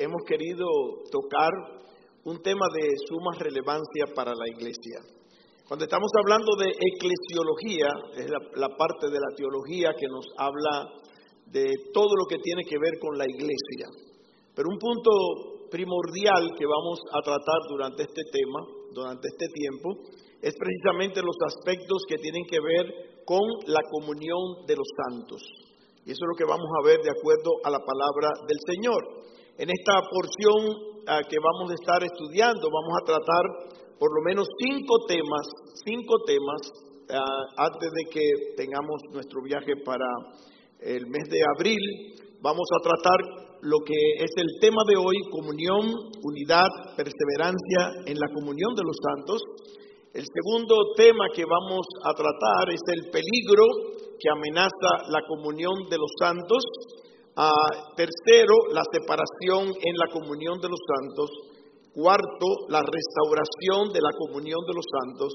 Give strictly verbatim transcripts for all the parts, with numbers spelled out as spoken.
hemos querido tocar un tema de suma relevancia para la iglesia. Cuando estamos hablando de eclesiología, es la, la parte de la teología que nos habla de todo lo que tiene que ver con la iglesia. Pero un punto primordial que vamos a tratar durante este tema, durante este tiempo, es precisamente los aspectos que tienen que ver con la comunión de los santos. Y eso es lo que vamos a ver de acuerdo a la palabra del Señor. En esta porción uh, que vamos a estar estudiando, vamos a tratar por lo menos cinco temas, cinco temas, uh, antes de que tengamos nuestro viaje para el mes de abril. Vamos a tratar lo que es el tema de hoy: comunión, unidad, perseverancia en la comunión de los santos. El segundo tema que vamos a tratar es el peligro que amenaza la comunión de los santos. Uh, tercero, la separación en la comunión de los santos. Cuarto, la restauración de la comunión de los santos.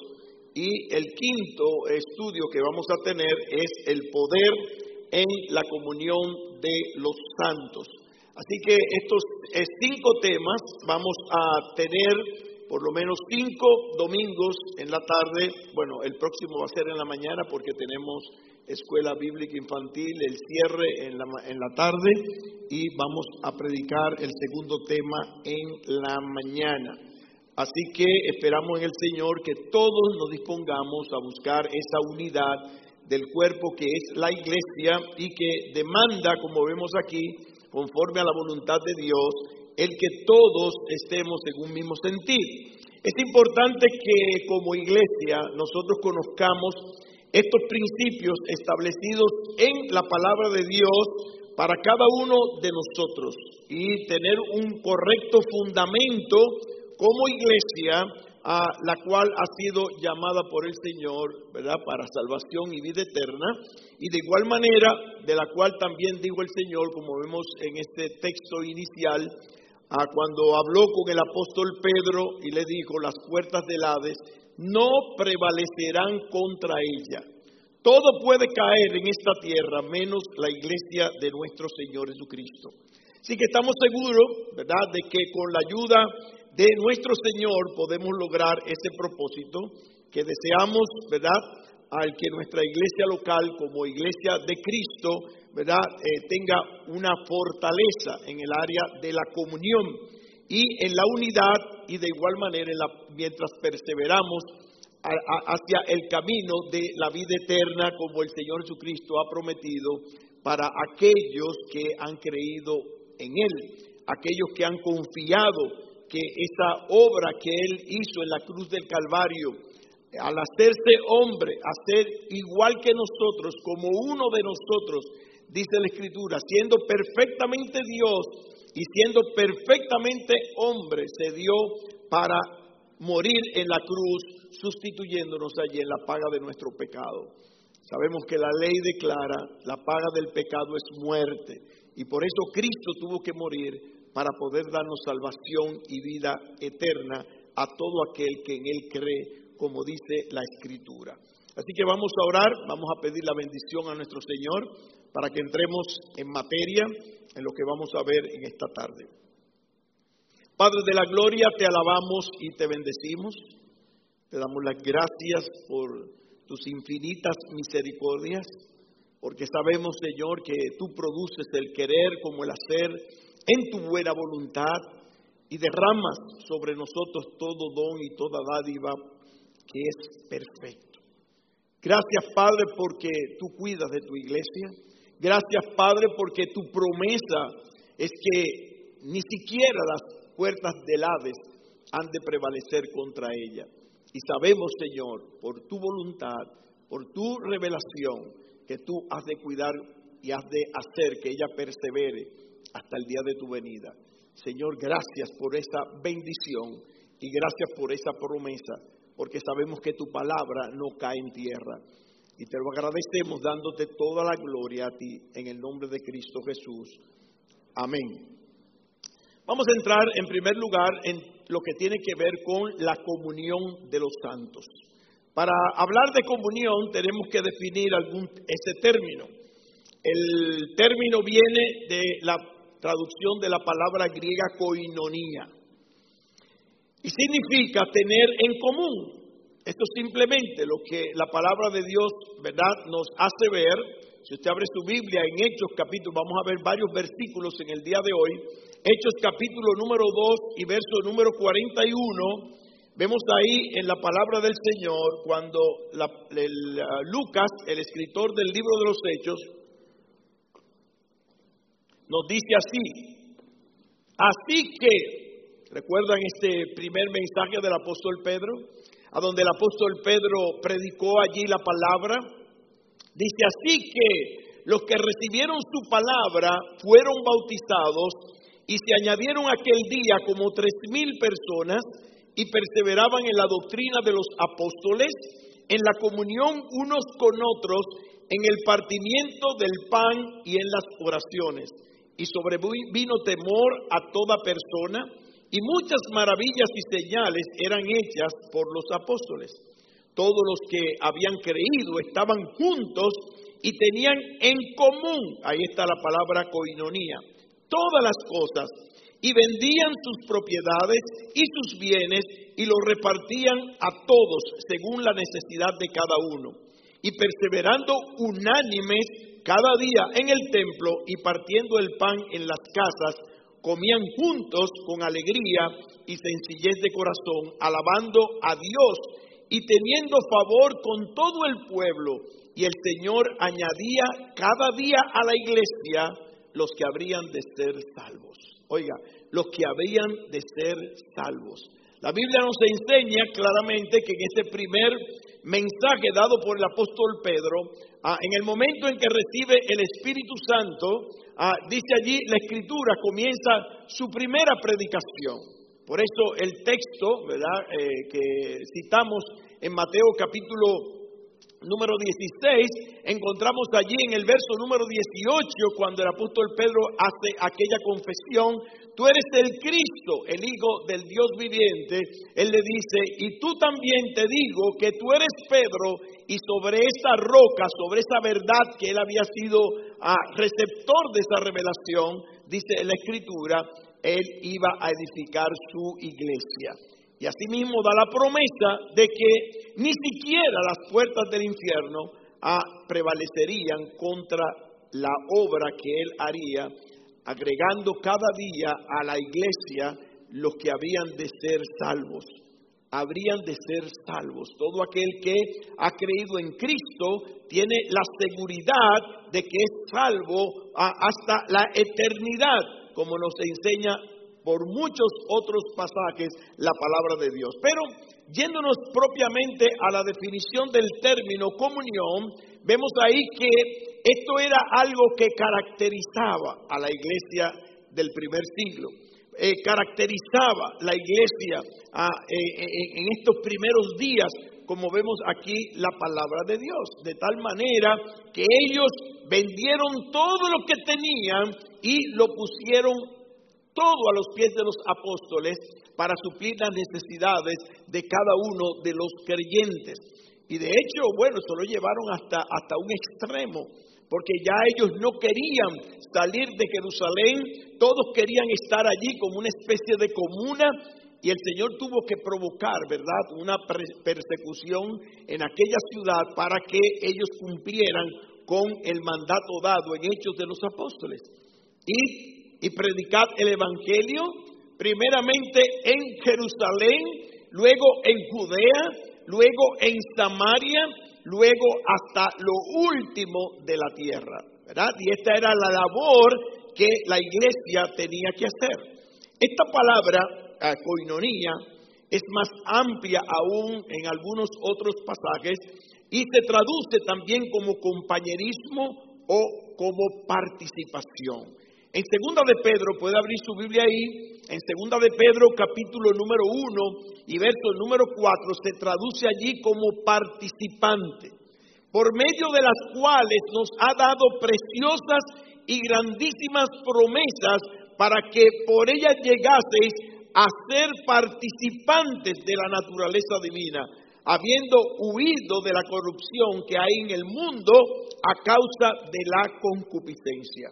Y el quinto estudio que vamos a tener es el poder en la comunión de los santos. Así que estos eh, cinco temas vamos a tener por lo menos cinco domingos en la tarde. Bueno, el próximo va a ser en la mañana porque tenemos escuela bíblica infantil, el cierre en la, en la tarde, y vamos a predicar el segundo tema en la mañana. Así que esperamos en el Señor que todos nos dispongamos a buscar esa unidad del cuerpo que es la iglesia y que demanda, como vemos aquí, conforme a la voluntad de Dios, el que todos estemos en un mismo sentir. Es importante que como iglesia nosotros conozcamos estos principios establecidos en la palabra de Dios para cada uno de nosotros y tener un correcto fundamento como iglesia, a la cual ha sido llamada por el Señor, ¿verdad?, para salvación y vida eterna, y de igual manera de la cual también dijo el Señor, como vemos en este texto inicial, a cuando habló con el apóstol Pedro y le dijo: las puertas del Hades no prevalecerán contra ella. Todo puede caer en esta tierra menos la iglesia de nuestro Señor Jesucristo. Así que estamos seguros, ¿verdad?, de que con la ayuda de nuestro Señor podemos lograr ese propósito que deseamos, ¿verdad?, al que nuestra iglesia local como iglesia de Cristo, ¿verdad?, eh, tenga una fortaleza en el área de la comunión y en la unidad, y de igual manera en la, mientras perseveramos a, a, hacia el camino de la vida eterna como el Señor Jesucristo ha prometido para aquellos que han creído en Él, aquellos que han confiado que esa obra que Él hizo en la cruz del Calvario, al hacerse hombre, a ser igual que nosotros, como uno de nosotros, dice la Escritura, siendo perfectamente Dios y siendo perfectamente hombre, se dio para morir en la cruz, sustituyéndonos allí en la paga de nuestro pecado. Sabemos que la ley declara: la paga del pecado es muerte, y por eso Cristo tuvo que morir para poder darnos salvación y vida eterna a todo aquel que en Él cree, como dice la Escritura. Así que vamos a orar, vamos a pedir la bendición a nuestro Señor para que entremos en materia en lo que vamos a ver en esta tarde. Padre de la gloria, te alabamos y te bendecimos. Te damos las gracias por tus infinitas misericordias, porque sabemos, Señor, que tú produces el querer como el hacer en tu buena voluntad y derramas sobre nosotros todo don y toda dádiva que es perfecto. Gracias, Padre, porque tú cuidas de tu iglesia. Gracias, Padre, porque tu promesa es que ni siquiera las puertas del Hades han de prevalecer contra ella. Y sabemos, Señor, por tu voluntad, por tu revelación, que tú has de cuidar y has de hacer que ella persevere hasta el día de tu venida. Señor, gracias por esa bendición y gracias por esa promesa, porque sabemos que tu palabra no cae en tierra. Y te lo agradecemos dándote toda la gloria a ti, en el nombre de Cristo Jesús. Amén. Vamos a entrar en primer lugar en lo que tiene que ver con la comunión de los santos. Para hablar de comunión tenemos que definir algún ese término. El término viene de la traducción de la palabra griega koinonía. Y significa tener en común. Esto simplemente lo que la palabra de Dios, ¿verdad?, nos hace ver. Si usted abre su Biblia en Hechos capítulo, vamos a ver varios versículos en el día de hoy. Hechos capítulo número dos y verso número cuarenta y uno. Vemos ahí en la palabra del Señor cuando la, el, uh, Lucas, el escritor del libro de los Hechos, nos dice así. Así que, ¿recuerdan este primer mensaje del apóstol Pedro? A donde el apóstol Pedro predicó allí la palabra. Dice, así que los que recibieron su palabra fueron bautizados y se añadieron aquel día como tres mil personas y perseveraban en la doctrina de los apóstoles, en la comunión unos con otros, en el partimiento del pan y en las oraciones. Y sobrevino temor a toda persona, y muchas maravillas y señales eran hechas por los apóstoles. Todos los que habían creído estaban juntos y tenían en común, ahí está la palabra koinonía, todas las cosas, y vendían sus propiedades y sus bienes y los repartían a todos según la necesidad de cada uno. Y perseverando unánimes cada día en el templo y partiendo el pan en las casas, comían juntos con alegría y sencillez de corazón, alabando a Dios y teniendo favor con todo el pueblo. Y el Señor añadía cada día a la iglesia los que habrían de ser salvos. Oiga, los que habrían de ser salvos. La Biblia nos enseña claramente que en este primer mensaje dado por el apóstol Pedro, ah, en el momento en que recibe el Espíritu Santo, ah, dice allí la Escritura, comienza su primera predicación. Por eso el texto, ¿verdad?, eh, que citamos en Mateo capítulo número dieciséis, encontramos allí en el verso número dieciocho, cuando el apóstol Pedro hace aquella confesión, tú eres el Cristo, el Hijo del Dios viviente. Él le dice, y tú también te digo que tú eres Pedro, y sobre esa roca, sobre esa verdad que él había sido ah, receptor de esa revelación, dice en la Escritura, él iba a edificar su iglesia. Y asimismo da la promesa de que ni siquiera las puertas del infierno ah, prevalecerían contra la obra que él haría, agregando cada día a la iglesia los que habían de ser salvos. Habrían de ser salvos. Todo aquel que ha creído en Cristo tiene la seguridad de que es salvo ah, hasta la eternidad, como nos enseña por muchos otros pasajes la palabra de Dios. Pero yéndonos propiamente a la definición del término comunión, vemos ahí que esto era algo que caracterizaba a la iglesia del primer siglo. Eh, caracterizaba la iglesia ah, eh, eh, en estos primeros días, como vemos aquí la palabra de Dios, de tal manera que ellos vendieron todo lo que tenían y lo pusieron todo a los pies de los apóstoles para suplir las necesidades de cada uno de los creyentes. Y de hecho, bueno, eso lo llevaron hasta, hasta un extremo, porque ya ellos no querían salir de Jerusalén, todos querían estar allí como una especie de comuna, y el Señor tuvo que provocar, ¿verdad?, una persecución en aquella ciudad para que ellos cumplieran con el mandato dado en Hechos de los Apóstoles. Y Y predicad el Evangelio, primeramente en Jerusalén, luego en Judea, luego en Samaria, luego hasta lo último de la tierra, ¿verdad? Y esta era la labor que la iglesia tenía que hacer. Esta palabra, eh, koinonía, es más amplia aún en algunos otros pasajes y se traduce también como compañerismo o como participación. En segunda de Pedro, puede abrir su Biblia ahí, en segunda de Pedro capítulo número uno y verso número cuatro, se traduce allí como participante, por medio de las cuales nos ha dado preciosas y grandísimas promesas para que por ellas llegaseis a ser participantes de la naturaleza divina, habiendo huido de la corrupción que hay en el mundo a causa de la concupiscencia.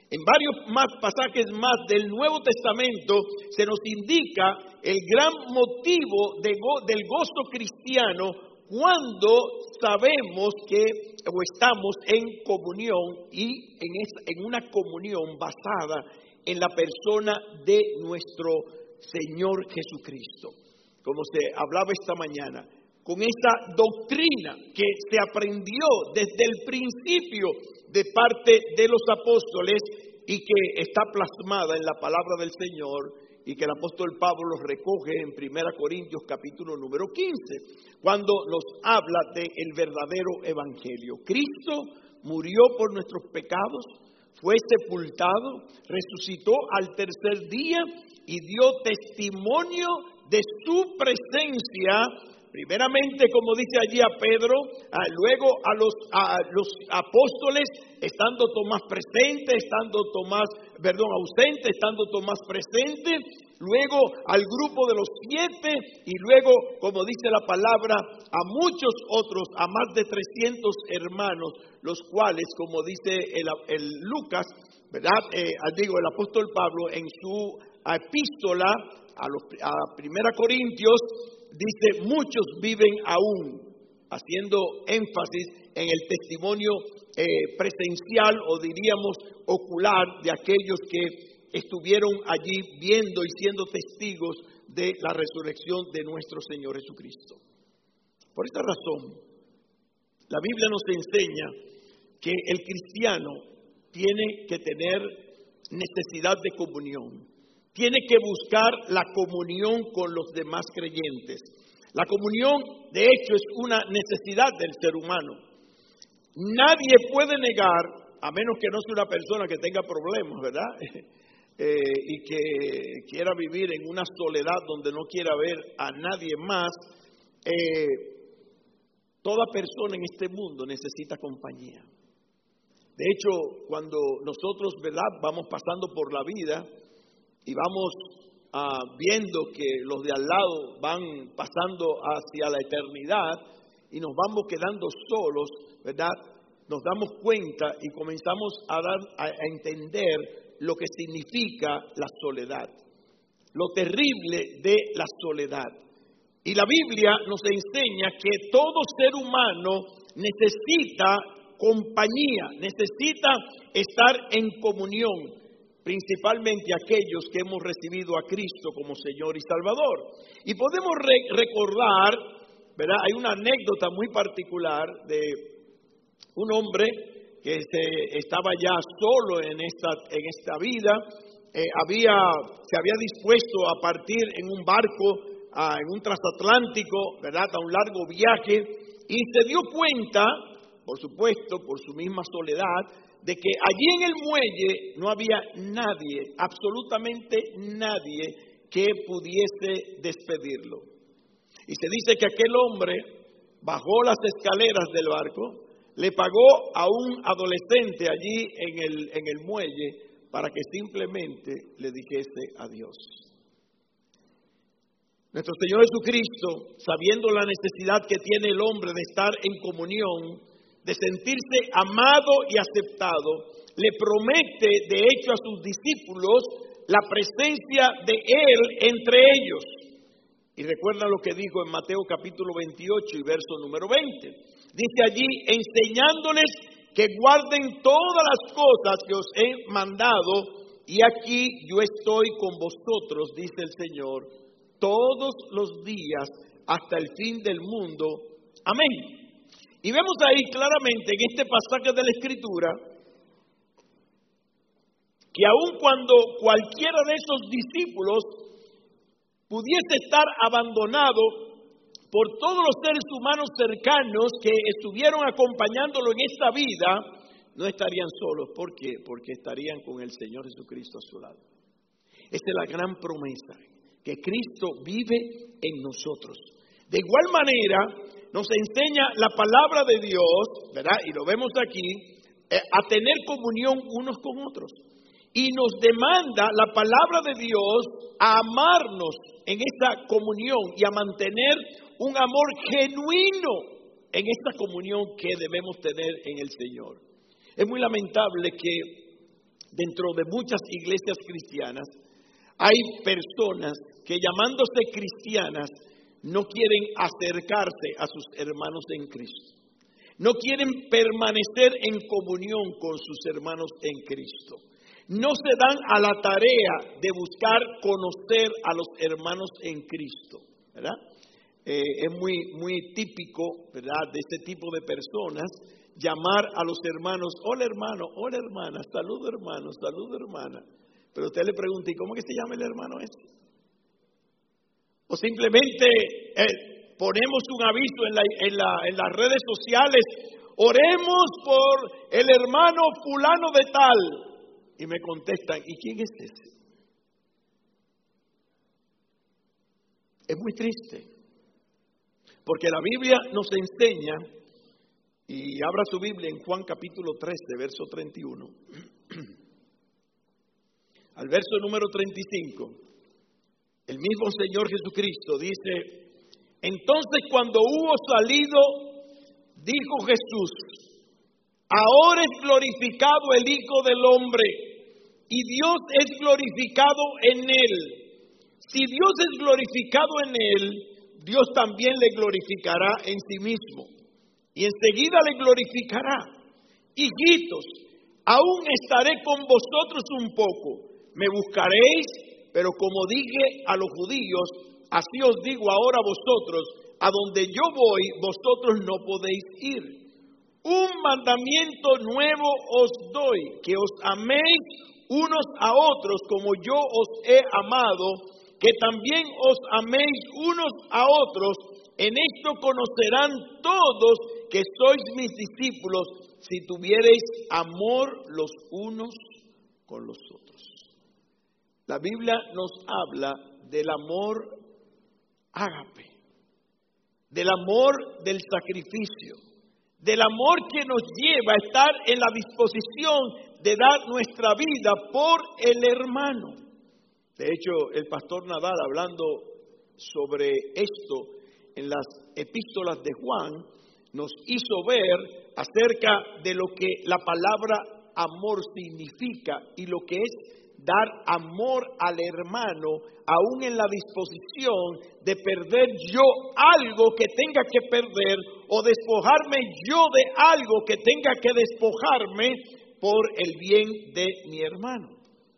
En varios más pasajes más del Nuevo Testamento se nos indica el gran motivo de go- del gozo cristiano cuando sabemos que o estamos en comunión y en, esa, en una comunión basada en la persona de nuestro Señor Jesucristo. Como se hablaba esta mañana, con esa doctrina que se aprendió desde el principio de parte de los apóstoles y que está plasmada en la palabra del Señor y que el apóstol Pablo los recoge en primera Corintios capítulo número quince, cuando nos habla del verdadero evangelio. Cristo murió por nuestros pecados, fue sepultado, resucitó al tercer día y dio testimonio de su presencia. Primeramente, como dice allí a Pedro, a, luego a los, a los apóstoles, estando Tomás presente, estando Tomás, perdón, ausente, estando Tomás presente, luego al grupo de los siete y luego, como dice la palabra, a muchos otros, a más de trescientos hermanos, los cuales, como dice el, el Lucas, ¿verdad? Eh, digo, el apóstol Pablo en su epístola a, los, a Primera Corintios, dice, muchos viven aún, haciendo énfasis en el testimonio eh, presencial o diríamos ocular de aquellos que estuvieron allí viendo y siendo testigos de la resurrección de nuestro Señor Jesucristo. Por esta razón, la Biblia nos enseña que el cristiano tiene que tener necesidad de comunión. Tiene que buscar la comunión con los demás creyentes. La comunión, de hecho, es una necesidad del ser humano. Nadie puede negar, a menos que no sea una persona que tenga problemas, ¿verdad? Eh, y que quiera vivir en una soledad donde no quiera ver a nadie más. Eh, toda persona en este mundo necesita compañía. De hecho, cuando nosotros, ¿verdad?, vamos pasando por la vida y vamos uh, viendo que los de al lado van pasando hacia la eternidad y nos vamos quedando solos, ¿verdad? Nos damos cuenta y comenzamos a, dar, a, a entender lo que significa la soledad, lo terrible de la soledad. Y la Biblia nos enseña que todo ser humano necesita compañía, necesita estar en comunión, principalmente aquellos que hemos recibido a Cristo como Señor y Salvador. Y podemos re- recordar, ¿verdad? Hay una anécdota muy particular de un hombre que se, estaba ya solo en esta, en esta vida, eh, había, se había dispuesto a partir en un barco, a, en un transatlántico, ¿verdad?, a un largo viaje, y se dio cuenta, por supuesto, por su misma soledad, de que allí en el muelle no había nadie, absolutamente nadie, que pudiese despedirlo. Y se dice que aquel hombre bajó las escaleras del barco, le pagó a un adolescente allí en el, en el muelle para que simplemente le dijese adiós. Nuestro Señor Jesucristo, sabiendo la necesidad que tiene el hombre de estar en comunión, de sentirse amado y aceptado, le promete de hecho a sus discípulos la presencia de Él entre ellos. Y recuerdan lo que dijo en Mateo capítulo veintiocho y verso número veinte. Dice allí, enseñándoles que guarden todas las cosas que os he mandado, y aquí yo estoy con vosotros, dice el Señor, todos los días hasta el fin del mundo. Amén. Y vemos ahí claramente en este pasaje de la Escritura que aun cuando cualquiera de esos discípulos pudiese estar abandonado por todos los seres humanos cercanos que estuvieron acompañándolo en esta vida, no estarían solos. ¿Por qué? Porque estarían con el Señor Jesucristo a su lado. Esta es la gran promesa, que Cristo vive en nosotros. De igual manera, nos enseña la palabra de Dios, ¿verdad? Y lo vemos aquí, eh, a tener comunión unos con otros. Y nos demanda la palabra de Dios a amarnos en esta comunión y a mantener un amor genuino en esta comunión que debemos tener en el Señor. Es muy lamentable que dentro de muchas iglesias cristianas, hay personas que llamándose cristianas no quieren acercarse a sus hermanos en Cristo. No quieren permanecer en comunión con sus hermanos en Cristo. No se dan a la tarea de buscar conocer a los hermanos en Cristo, ¿verdad? Eh, es muy, muy típico, ¿verdad?, de este tipo de personas llamar a los hermanos, hola hermano, hola hermana, saludo hermano, saludo hermana. Pero usted le pregunta, ¿y cómo que se llama el hermano ese? O simplemente eh, ponemos un aviso en, la, en, la, en las redes sociales, oremos por el hermano fulano de tal. Y me contestan, ¿y quién es ese? Es muy triste, porque la Biblia nos enseña, y abra su Biblia en Juan capítulo trece, verso treinta y uno, al verso número treinta y cinco, el mismo Señor Jesucristo dice, entonces cuando hubo salido, dijo Jesús, ahora es glorificado el Hijo del Hombre, y Dios es glorificado en él. Si Dios es glorificado en él, Dios también le glorificará en sí mismo. Y enseguida le glorificará. Hijitos, aún estaré con vosotros un poco. Me buscaréis, pero como dije a los judíos, así os digo ahora a vosotros, a donde yo voy, vosotros no podéis ir. Un mandamiento nuevo os doy, que os améis unos a otros como yo os he amado, que también os améis unos a otros. En esto conocerán todos que sois mis discípulos, si tuviereis amor los unos con los otros. La Biblia nos habla del amor ágape, del amor del sacrificio, del amor que nos lleva a estar en la disposición de dar nuestra vida por el hermano. De hecho, el pastor Nadal, hablando sobre esto en las epístolas de Juan, nos hizo ver acerca de lo que la palabra amor significa y lo que es dar amor al hermano, aún en la disposición de perder yo algo que tenga que perder o despojarme yo de algo que tenga que despojarme por el bien de mi hermano.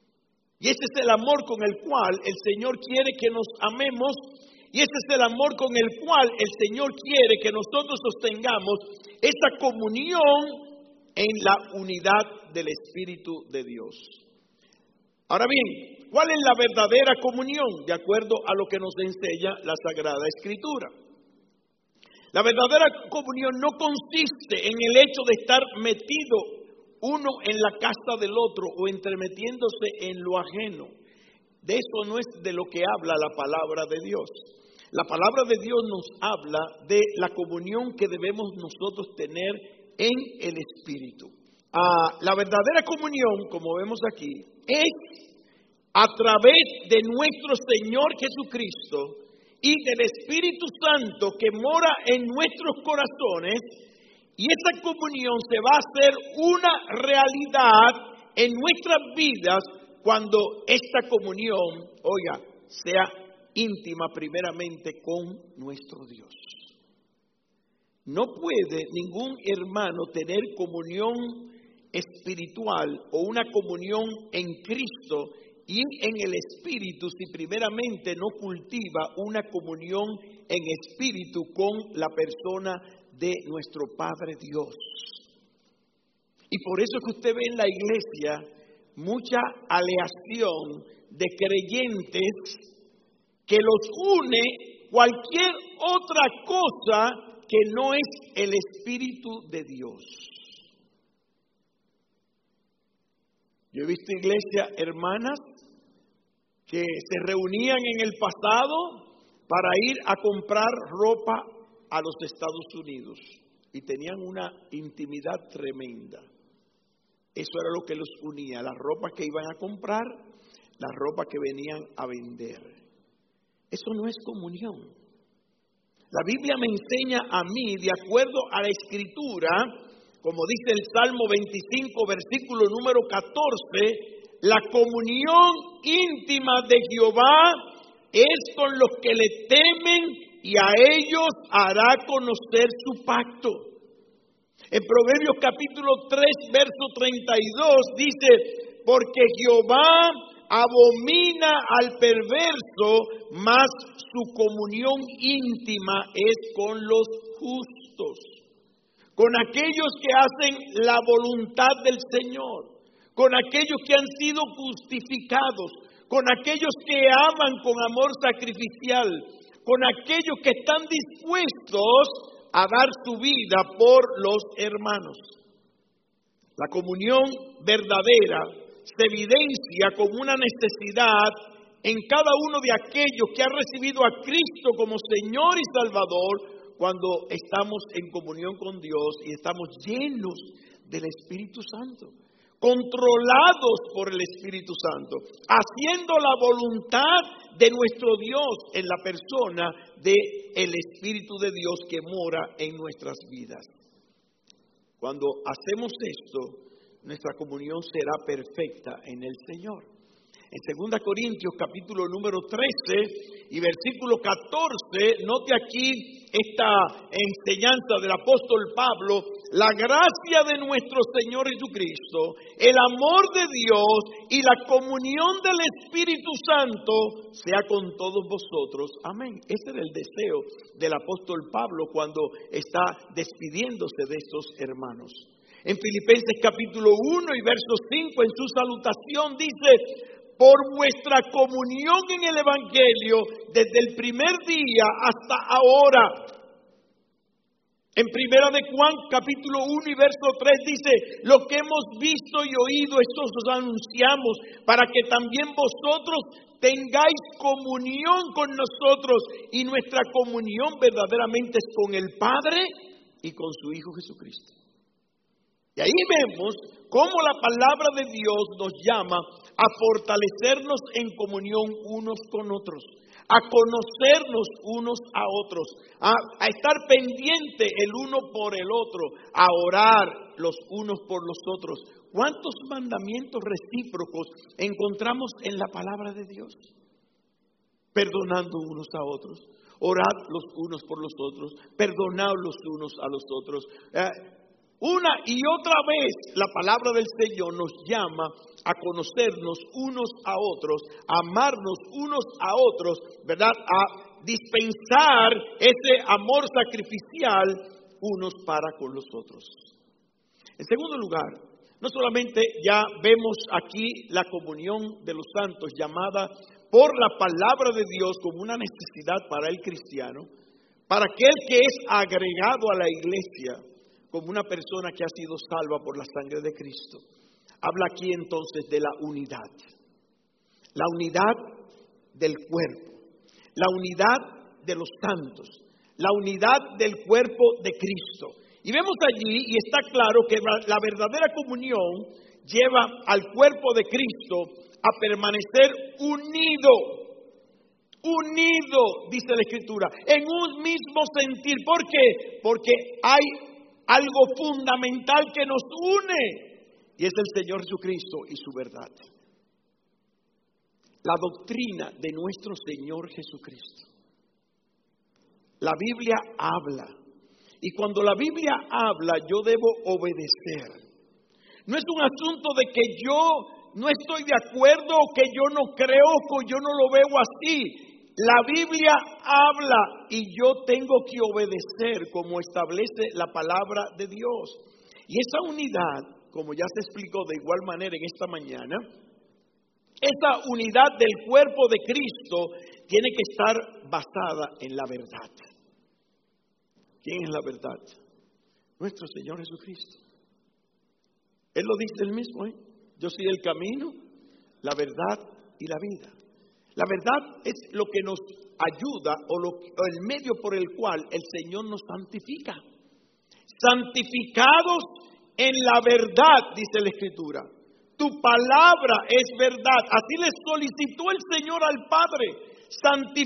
Y ese es el amor con el cual el Señor quiere que nos amemos, y ese es el amor con el cual el Señor quiere que nosotros sostengamos esta comunión en la unidad del Espíritu de Dios. Ahora bien, ¿cuál es la verdadera comunión? De acuerdo a lo que nos enseña la Sagrada Escritura. La verdadera comunión no consiste en el hecho de estar metido uno en la casa del otro o entremetiéndose en lo ajeno. De eso no es de lo que habla la palabra de Dios. La palabra de Dios nos habla de la comunión que debemos nosotros tener en el Espíritu. Ah, la verdadera comunión, como vemos aquí, es a través de nuestro Señor Jesucristo y del Espíritu Santo que mora en nuestros corazones. Y esa comunión se va a hacer una realidad en nuestras vidas cuando esta comunión, oiga, sea íntima primeramente con nuestro Dios. No puede ningún hermano tener comunión espiritual o una comunión en Cristo y en el Espíritu si primeramente no cultiva una comunión en espíritu con la persona de nuestro Padre Dios. Y por eso es que usted ve en la iglesia mucha aleación de creyentes que los une cualquier otra cosa que no es el Espíritu de Dios. Yo he visto iglesias hermanas que se reunían en el pasado para ir a comprar ropa a los Estados Unidos y tenían una intimidad tremenda. Eso era lo que los unía, las ropas que iban a comprar, las ropas que venían a vender. Eso no es comunión. La Biblia me enseña a mí, de acuerdo a la Escritura, Como dice el Salmo veinticinco, versículo número catorce, la comunión íntima de Jehová es con los que le temen y a ellos hará conocer su pacto. En Proverbios capítulo tres, verso treinta y dos dice, porque Jehová abomina al perverso, mas su comunión íntima es con los justos, con aquellos que hacen la voluntad del Señor, con aquellos que han sido justificados, con aquellos que aman con amor sacrificial, con aquellos que están dispuestos a dar su vida por los hermanos. La comunión verdadera se evidencia como una necesidad en cada uno de aquellos que ha recibido a Cristo como Señor y Salvador, cuando estamos en comunión con Dios y estamos llenos del Espíritu Santo, controlados por el Espíritu Santo, haciendo la voluntad de nuestro Dios en la persona del Espíritu de Dios que mora en nuestras vidas. Cuando hacemos esto, nuestra comunión será perfecta en el Señor. En segunda Corintios capítulo número trece y versículo catorce, note aquí esta enseñanza del apóstol Pablo: la gracia de nuestro Señor Jesucristo, el amor de Dios y la comunión del Espíritu Santo sea con todos vosotros. Amén. Ese era el deseo del apóstol Pablo cuando está despidiéndose de estos hermanos. En Filipenses capítulo uno y verso cinco, en su salutación dice: por vuestra comunión en el Evangelio desde el primer día hasta ahora. En Primera de Juan capítulo uno y verso tres dice: lo que hemos visto y oído, esto os anunciamos, para que también vosotros tengáis comunión con nosotros, y nuestra comunión verdaderamente es con el Padre y con su Hijo Jesucristo. Y ahí vemos cómo la palabra de Dios nos llama a fortalecernos en comunión unos con otros, a conocernos unos a otros, a, a estar pendiente el uno por el otro, a orar los unos por los otros. ¿Cuántos mandamientos recíprocos encontramos en la palabra de Dios? Perdonando unos a otros, orad los unos por los otros, perdonad los unos a los otros. Eh, Una y otra vez la palabra del Señor nos llama a conocernos unos a otros, a amarnos unos a otros, ¿verdad? A dispensar ese amor sacrificial unos para con los otros. En segundo lugar, no solamente ya vemos aquí la comunión de los santos llamada por la palabra de Dios como una necesidad para el cristiano, para aquel que es agregado a la iglesia, como una persona que ha sido salva por la sangre de Cristo. Habla aquí entonces de la unidad. La unidad del cuerpo. La unidad de los santos. La unidad del cuerpo de Cristo. Y vemos allí, y está claro, que la verdadera comunión lleva al cuerpo de Cristo a permanecer unido. Unido, dice la Escritura, en un mismo sentir. ¿Por qué? Porque hay algo fundamental que nos une, y es el Señor Jesucristo y su verdad. La doctrina de nuestro Señor Jesucristo. La Biblia habla, y cuando la Biblia habla, yo debo obedecer. No es un asunto de que yo no estoy de acuerdo, o que yo no creo, o que yo no lo veo así. La Biblia habla y yo tengo que obedecer como establece la palabra de Dios. Y esa unidad, como ya se explicó de igual manera en esta mañana, esa unidad del cuerpo de Cristo tiene que estar basada en la verdad. ¿Quién es la verdad? Nuestro Señor Jesucristo. Él lo dice él mismo, ¿eh? Yo soy el camino, la verdad y la vida. La verdad es lo que nos ayuda o, lo, o el medio por el cual el Señor nos santifica. Santificados en la verdad, dice la Escritura. Tu palabra es verdad. Así le solicitó el Señor al Padre.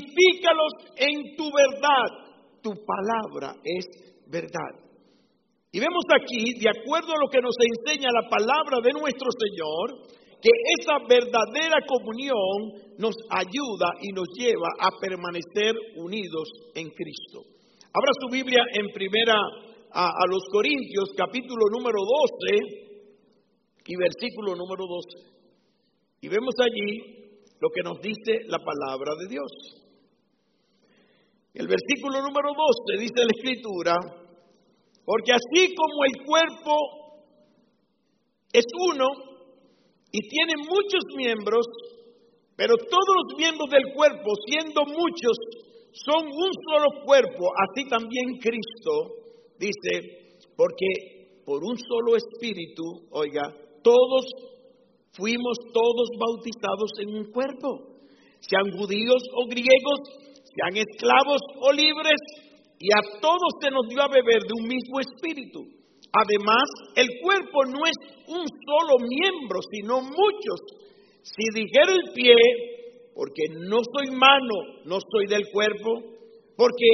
Santifícalos en tu verdad. Tu palabra es verdad. Y vemos aquí, de acuerdo a lo que nos enseña la palabra de nuestro Señor, que esa verdadera comunión nos ayuda y nos lleva a permanecer unidos en Cristo. Abra su Biblia en primera a, a los Corintios, capítulo número doce y versículo número doce. Y vemos allí lo que nos dice la palabra de Dios. El versículo número doce dice la Escritura: porque así como el cuerpo es uno y tiene muchos miembros, pero todos los miembros del cuerpo, siendo muchos, son un solo cuerpo, así también Cristo, dice, porque por un solo espíritu, oiga, todos fuimos todos bautizados en un cuerpo, sean judíos o griegos, sean esclavos o libres, y a todos se nos dio a beber de un mismo espíritu. Además, el cuerpo no es un solo miembro, sino muchos. Si dijera el pie, porque no soy mano, no soy del cuerpo, porque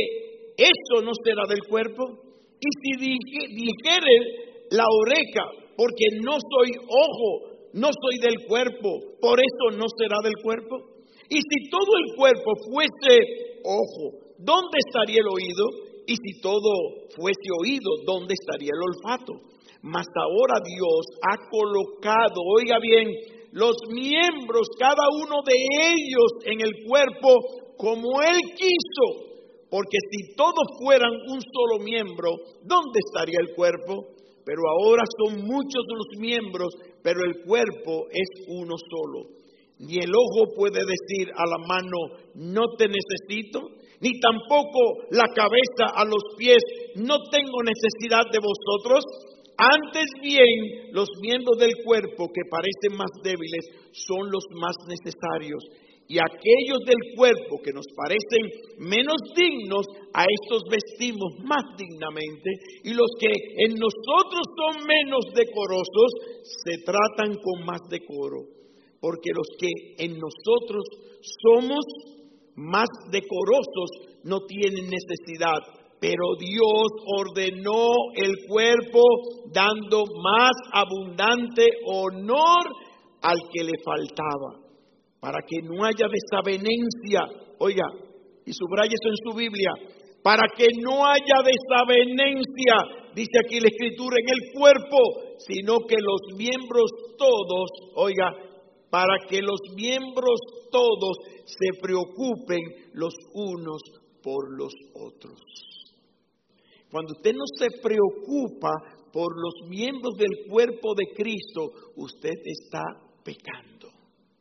eso no será del cuerpo. Y si dije, dijere la oreja, porque no soy ojo, no soy del cuerpo, por eso no será del cuerpo. Y si todo el cuerpo fuese ojo, ¿dónde estaría el oído? Y si todo fuese oído, ¿dónde estaría el olfato? Mas ahora Dios ha colocado, oiga bien, los miembros, cada uno de ellos en el cuerpo, como Él quiso. Porque si todos fueran un solo miembro, ¿dónde estaría el cuerpo? Pero ahora son muchos los miembros, pero el cuerpo es uno solo. Ni el ojo puede decir a la mano, no te necesito, ni tampoco la cabeza a los pies, no tengo necesidad de vosotros. Antes bien, los miembros del cuerpo que parecen más débiles son los más necesarios. Y aquellos del cuerpo que nos parecen menos dignos, a estos vestimos más dignamente. Y los que en nosotros son menos decorosos, se tratan con más decoro. Porque los que en nosotros somos más decorosos no tienen necesidad, pero Dios ordenó el cuerpo dando más abundante honor al que le faltaba, para que no haya desavenencia. Oiga, y subraye eso en su Biblia, para que no haya desavenencia, dice aquí la Escritura, en el cuerpo, sino que los miembros todos, oiga, para que los miembros todos se preocupen los unos por los otros. Cuando usted no se preocupa por los miembros del cuerpo de Cristo, usted está pecando.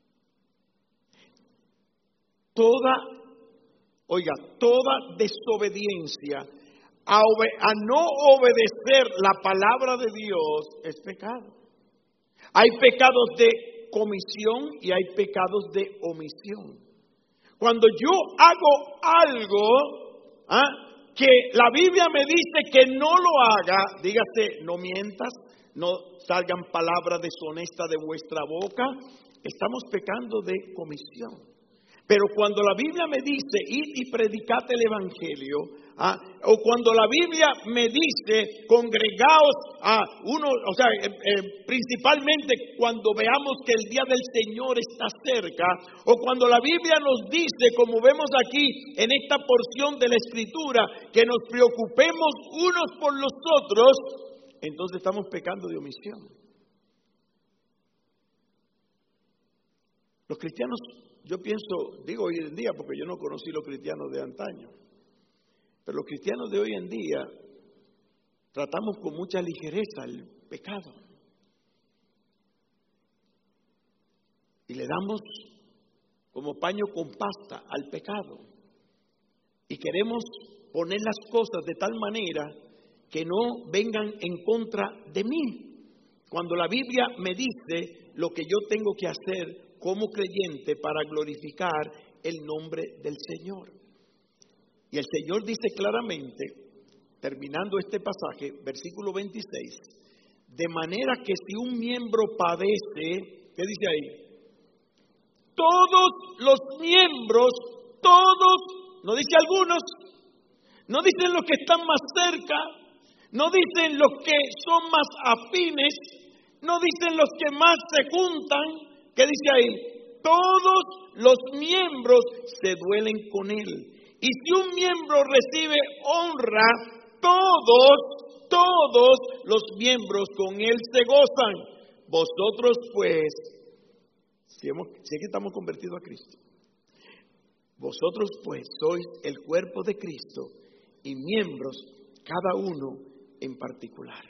Toda, oiga, toda desobediencia a, obe- a no obedecer la palabra de Dios es pecado. Hay pecados de comisión y hay pecados de omisión. Cuando yo hago algo ¿ah? que la Biblia me dice que no lo haga, dígase, no mientas, no salgan palabras deshonestas de vuestra boca, estamos pecando de comisión. Pero cuando la Biblia me dice, id y predicad el Evangelio, ¿ah? o cuando la Biblia me dice, congregaos a uno, o sea, eh, eh, principalmente cuando veamos que el día del Señor está cerca, o cuando la Biblia nos dice, como vemos aquí en esta porción de la Escritura, que nos preocupemos unos por los otros, entonces estamos pecando de omisión. Los cristianos, yo pienso, digo hoy en día porque yo no conocí los cristianos de antaño, pero los cristianos de hoy en día tratamos con mucha ligereza el pecado y le damos como paño con pasta al pecado y queremos poner las cosas de tal manera que no vengan en contra de mí, cuando la Biblia me dice lo que yo tengo que hacer como creyente para glorificar el nombre del Señor. Y el Señor dice claramente, terminando este pasaje, versículo veintiséis, de manera que si un miembro padece, ¿qué dice ahí? Todos los miembros, todos, no dice algunos, no dicen los que están más cerca, no dicen los que son más afines, no dicen los que más se juntan. ¿Qué dice ahí? Todos los miembros se duelen con él. Y si un miembro recibe honra, todos, todos los miembros con él se gozan. Vosotros pues, si, hemos, si es que estamos convertidos a Cristo, vosotros pues sois el cuerpo de Cristo y miembros cada uno en particular.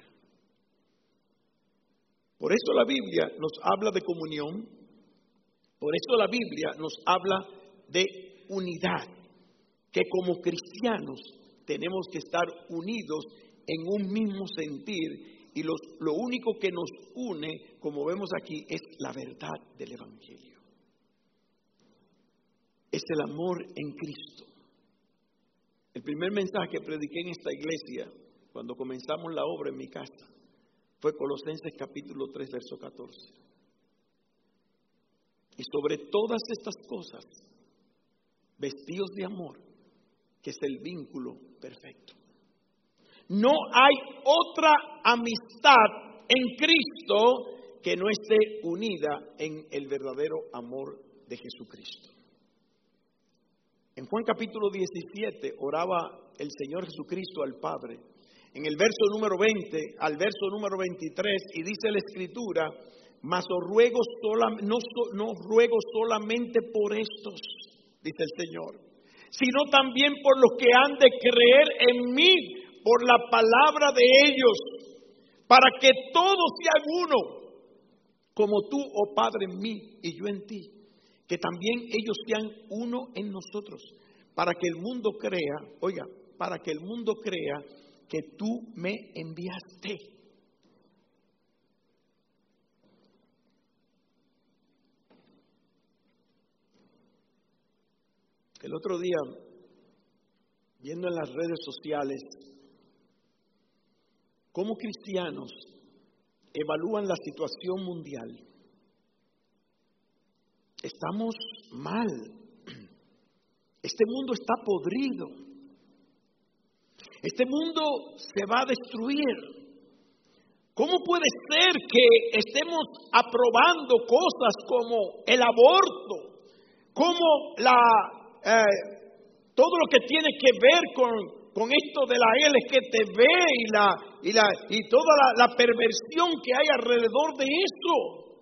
Por eso la Biblia nos habla de comunión, por eso la Biblia nos habla de unidad, que como cristianos tenemos que estar unidos en un mismo sentir, y los, lo único que nos une, como vemos aquí, es la verdad del Evangelio. Es el amor en Cristo. El primer mensaje que prediqué en esta iglesia, cuando comenzamos la obra en mi casa, fue Colosenses capítulo tres, verso catorce. Y sobre todas estas cosas, vestidos de amor, que es el vínculo perfecto. No hay otra amistad en Cristo que no esté unida en el verdadero amor de Jesucristo. En Juan capítulo diecisiete oraba el Señor Jesucristo al Padre, en el verso número veinte al verso número veintitrés, y dice la Escritura: mas os ruego sola, no, no ruego solamente por estos, dice el Señor, sino también por los que han de creer en mí por la palabra de ellos, para que todos sean uno, como tú, oh Padre, en mí y yo en ti, que también ellos sean uno en nosotros, para que el mundo crea, oiga, para que el mundo crea que tú me enviaste. El otro día, viendo en las redes sociales cómo cristianos evalúan la situación mundial, estamos mal. Este mundo está podrido. Este mundo se va a destruir. ¿Cómo puede ser que estemos aprobando cosas como el aborto, como la eh, todo lo que tiene que ver con con esto de la L G B T y la y la y toda la, la perversión que hay alrededor de eso?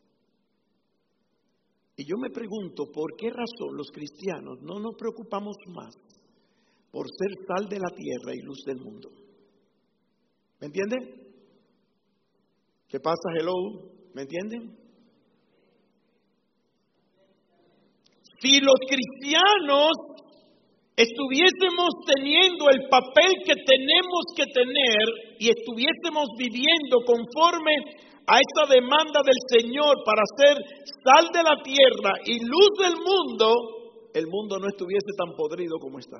Y yo me pregunto, ¿por qué razón los cristianos no nos preocupamos más por ser sal de la tierra y luz del mundo? ¿Me entienden? ¿Qué pasa? Hello, ¿me entienden? Si los cristianos estuviésemos teniendo el papel que tenemos que tener y estuviésemos viviendo conforme a esa demanda del Señor para ser sal de la tierra y luz del mundo, el mundo no estuviese tan podrido como está.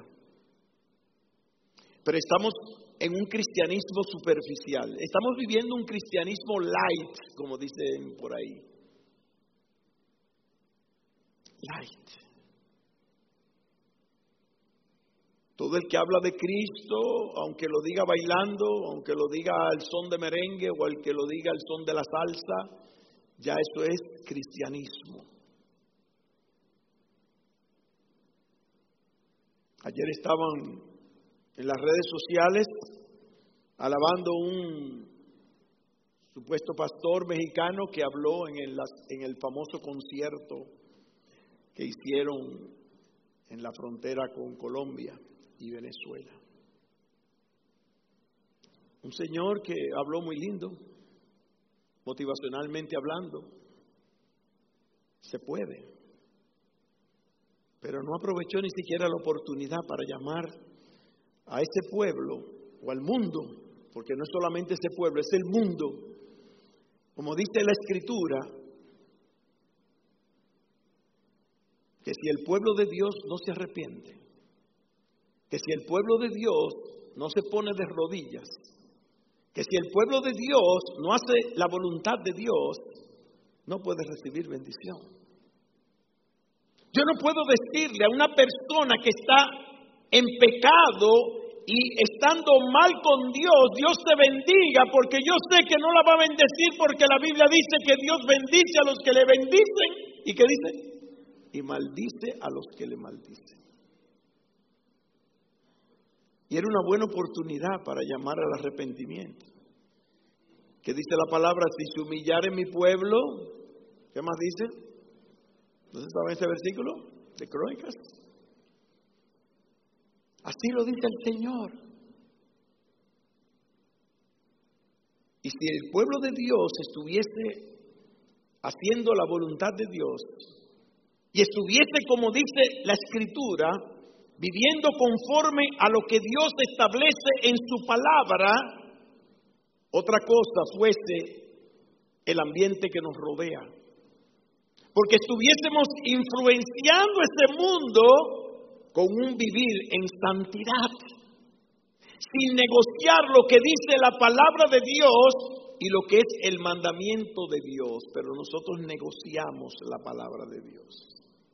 Pero estamos en un cristianismo superficial. Estamos viviendo un cristianismo light, como dicen por ahí. Light. Todo el que habla de Cristo, aunque lo diga bailando, aunque lo diga al son de merengue o al que lo diga al son de la salsa, ya eso es cristianismo. Ayer estaban en las redes sociales alabando un supuesto pastor mexicano que habló en el, en el famoso concierto que hicieron en la frontera con Colombia y Venezuela. Un señor que habló muy lindo, motivacionalmente hablando. Se puede, pero no aprovechó ni siquiera la oportunidad para llamar a ese pueblo o al mundo, porque no es solamente ese pueblo, es el mundo. Como dice la Escritura, que si el pueblo de Dios no se arrepiente, que si el pueblo de Dios no se pone de rodillas, que si el pueblo de Dios no hace la voluntad de Dios, no puede recibir bendición. Yo no puedo decirle a una persona que está en pecado y estando mal con Dios, Dios te bendiga, porque yo sé que no la va a bendecir, porque la Biblia dice que Dios bendice a los que le bendicen. ¿Y qué dice? Y maldice a los que le maldicen. Y era una buena oportunidad para llamar al arrepentimiento. ¿Qué dice la palabra? Si se humillare mi pueblo, ¿qué más dice? ¿No se sabe ese versículo de Crónicas? Así lo dice el Señor. Y si el pueblo de Dios estuviese haciendo la voluntad de Dios y estuviese, como dice la Escritura, viviendo conforme a lo que Dios establece en su palabra, otra cosa fuese el ambiente que nos rodea. Porque estuviésemos influenciando ese mundo con un vivir en santidad, sin negociar lo que dice la palabra de Dios y lo que es el mandamiento de Dios. Pero nosotros negociamos la palabra de Dios.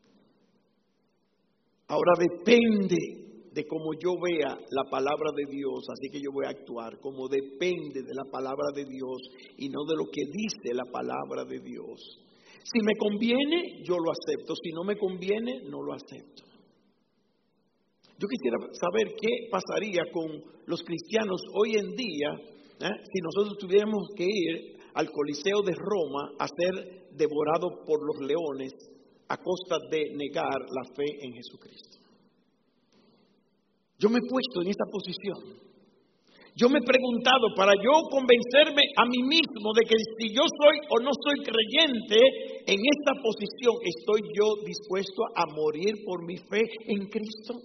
Ahora depende de cómo yo vea la palabra de Dios, así que yo voy a actuar como depende de la palabra de Dios y no de lo que dice la palabra de Dios. Si me conviene, yo lo acepto. Si no me conviene, no lo acepto. Yo quisiera saber qué pasaría con los cristianos hoy en día, ¿eh? si nosotros tuviéramos que ir al Coliseo de Roma a ser devorados por los leones a costa de negar la fe en Jesucristo. Yo me he puesto en esa posición. Yo me he preguntado, para yo convencerme a mí mismo de que si yo soy o no soy creyente, en esta posición estoy yo dispuesto a morir por mi fe en Cristo.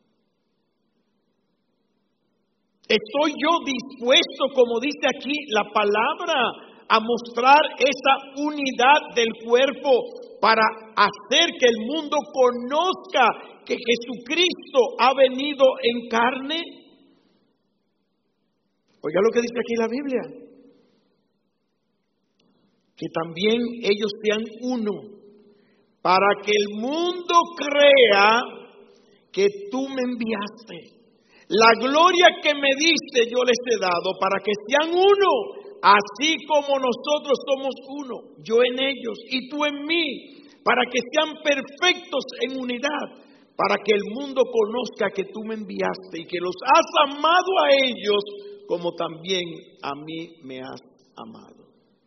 ¿Estoy yo dispuesto, como dice aquí la palabra, a mostrar esa unidad del cuerpo para hacer que el mundo conozca que Jesucristo ha venido en carne? Oiga lo que dice aquí la Biblia. Que también ellos sean uno, para que el mundo crea que tú me enviaste. La gloria que me diste yo les he dado para que sean uno, así como nosotros somos uno, yo en ellos y tú en mí, para que sean perfectos en unidad, para que el mundo conozca que tú me enviaste y que los has amado a ellos como también a mí me has amado.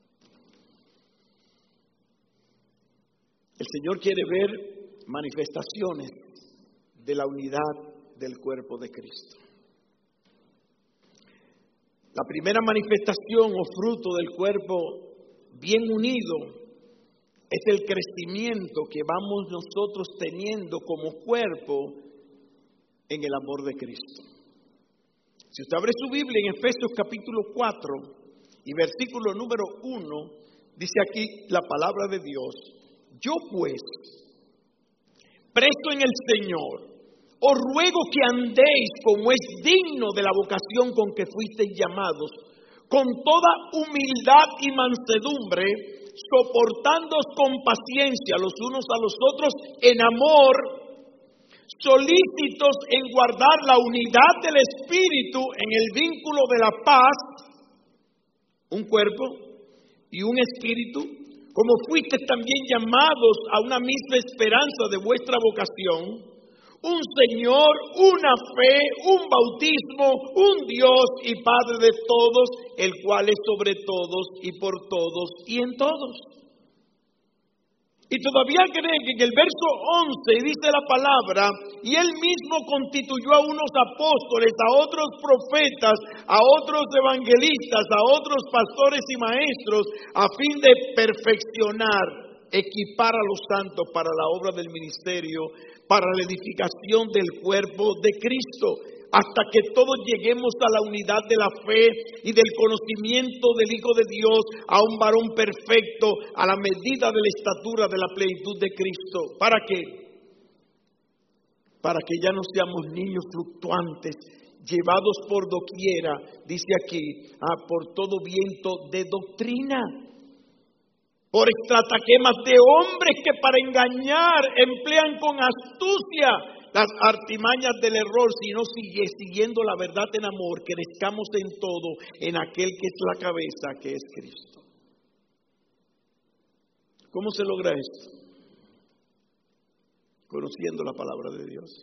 El Señor quiere ver manifestaciones de la unidad del cuerpo de Cristo. La primera manifestación o fruto del cuerpo bien unido es el crecimiento que vamos nosotros teniendo como cuerpo en el amor de Cristo. Si usted abre su Biblia en Efesios capítulo cuatro y versículo número uno, dice aquí la palabra de Dios: yo pues, preso en el Señor, os ruego que andéis como es digno de la vocación con que fuisteis llamados, con toda humildad y mansedumbre, soportándoos con paciencia los unos a los otros en amor, solícitos en guardar la unidad del Espíritu en el vínculo de la paz, un cuerpo y un espíritu, como fuisteis también llamados a una misma esperanza de vuestra vocación, un Señor, una fe, un bautismo, un Dios y Padre de todos, el cual es sobre todos y por todos y en todos. Y todavía cree que en el verso once dice la palabra: y Él mismo constituyó a unos apóstoles, a otros profetas, a otros evangelistas, a otros pastores y maestros, a fin de perfeccionar, equipar a los santos para la obra del ministerio, para la edificación del cuerpo de Cristo, hasta que todos lleguemos a la unidad de la fe y del conocimiento del Hijo de Dios, a un varón perfecto, a la medida de la estatura de la plenitud de Cristo. ¿Para qué? Para que ya no seamos niños fluctuantes, llevados por doquiera, dice aquí, ah, por todo viento de doctrina, por estratagemas de hombres que para engañar emplean con astucia las artimañas del error, sino sigue siguiendo la verdad en amor, crezcamos en todo en aquel que es la cabeza, que es Cristo. ¿Cómo se logra esto? Conociendo la palabra de Dios.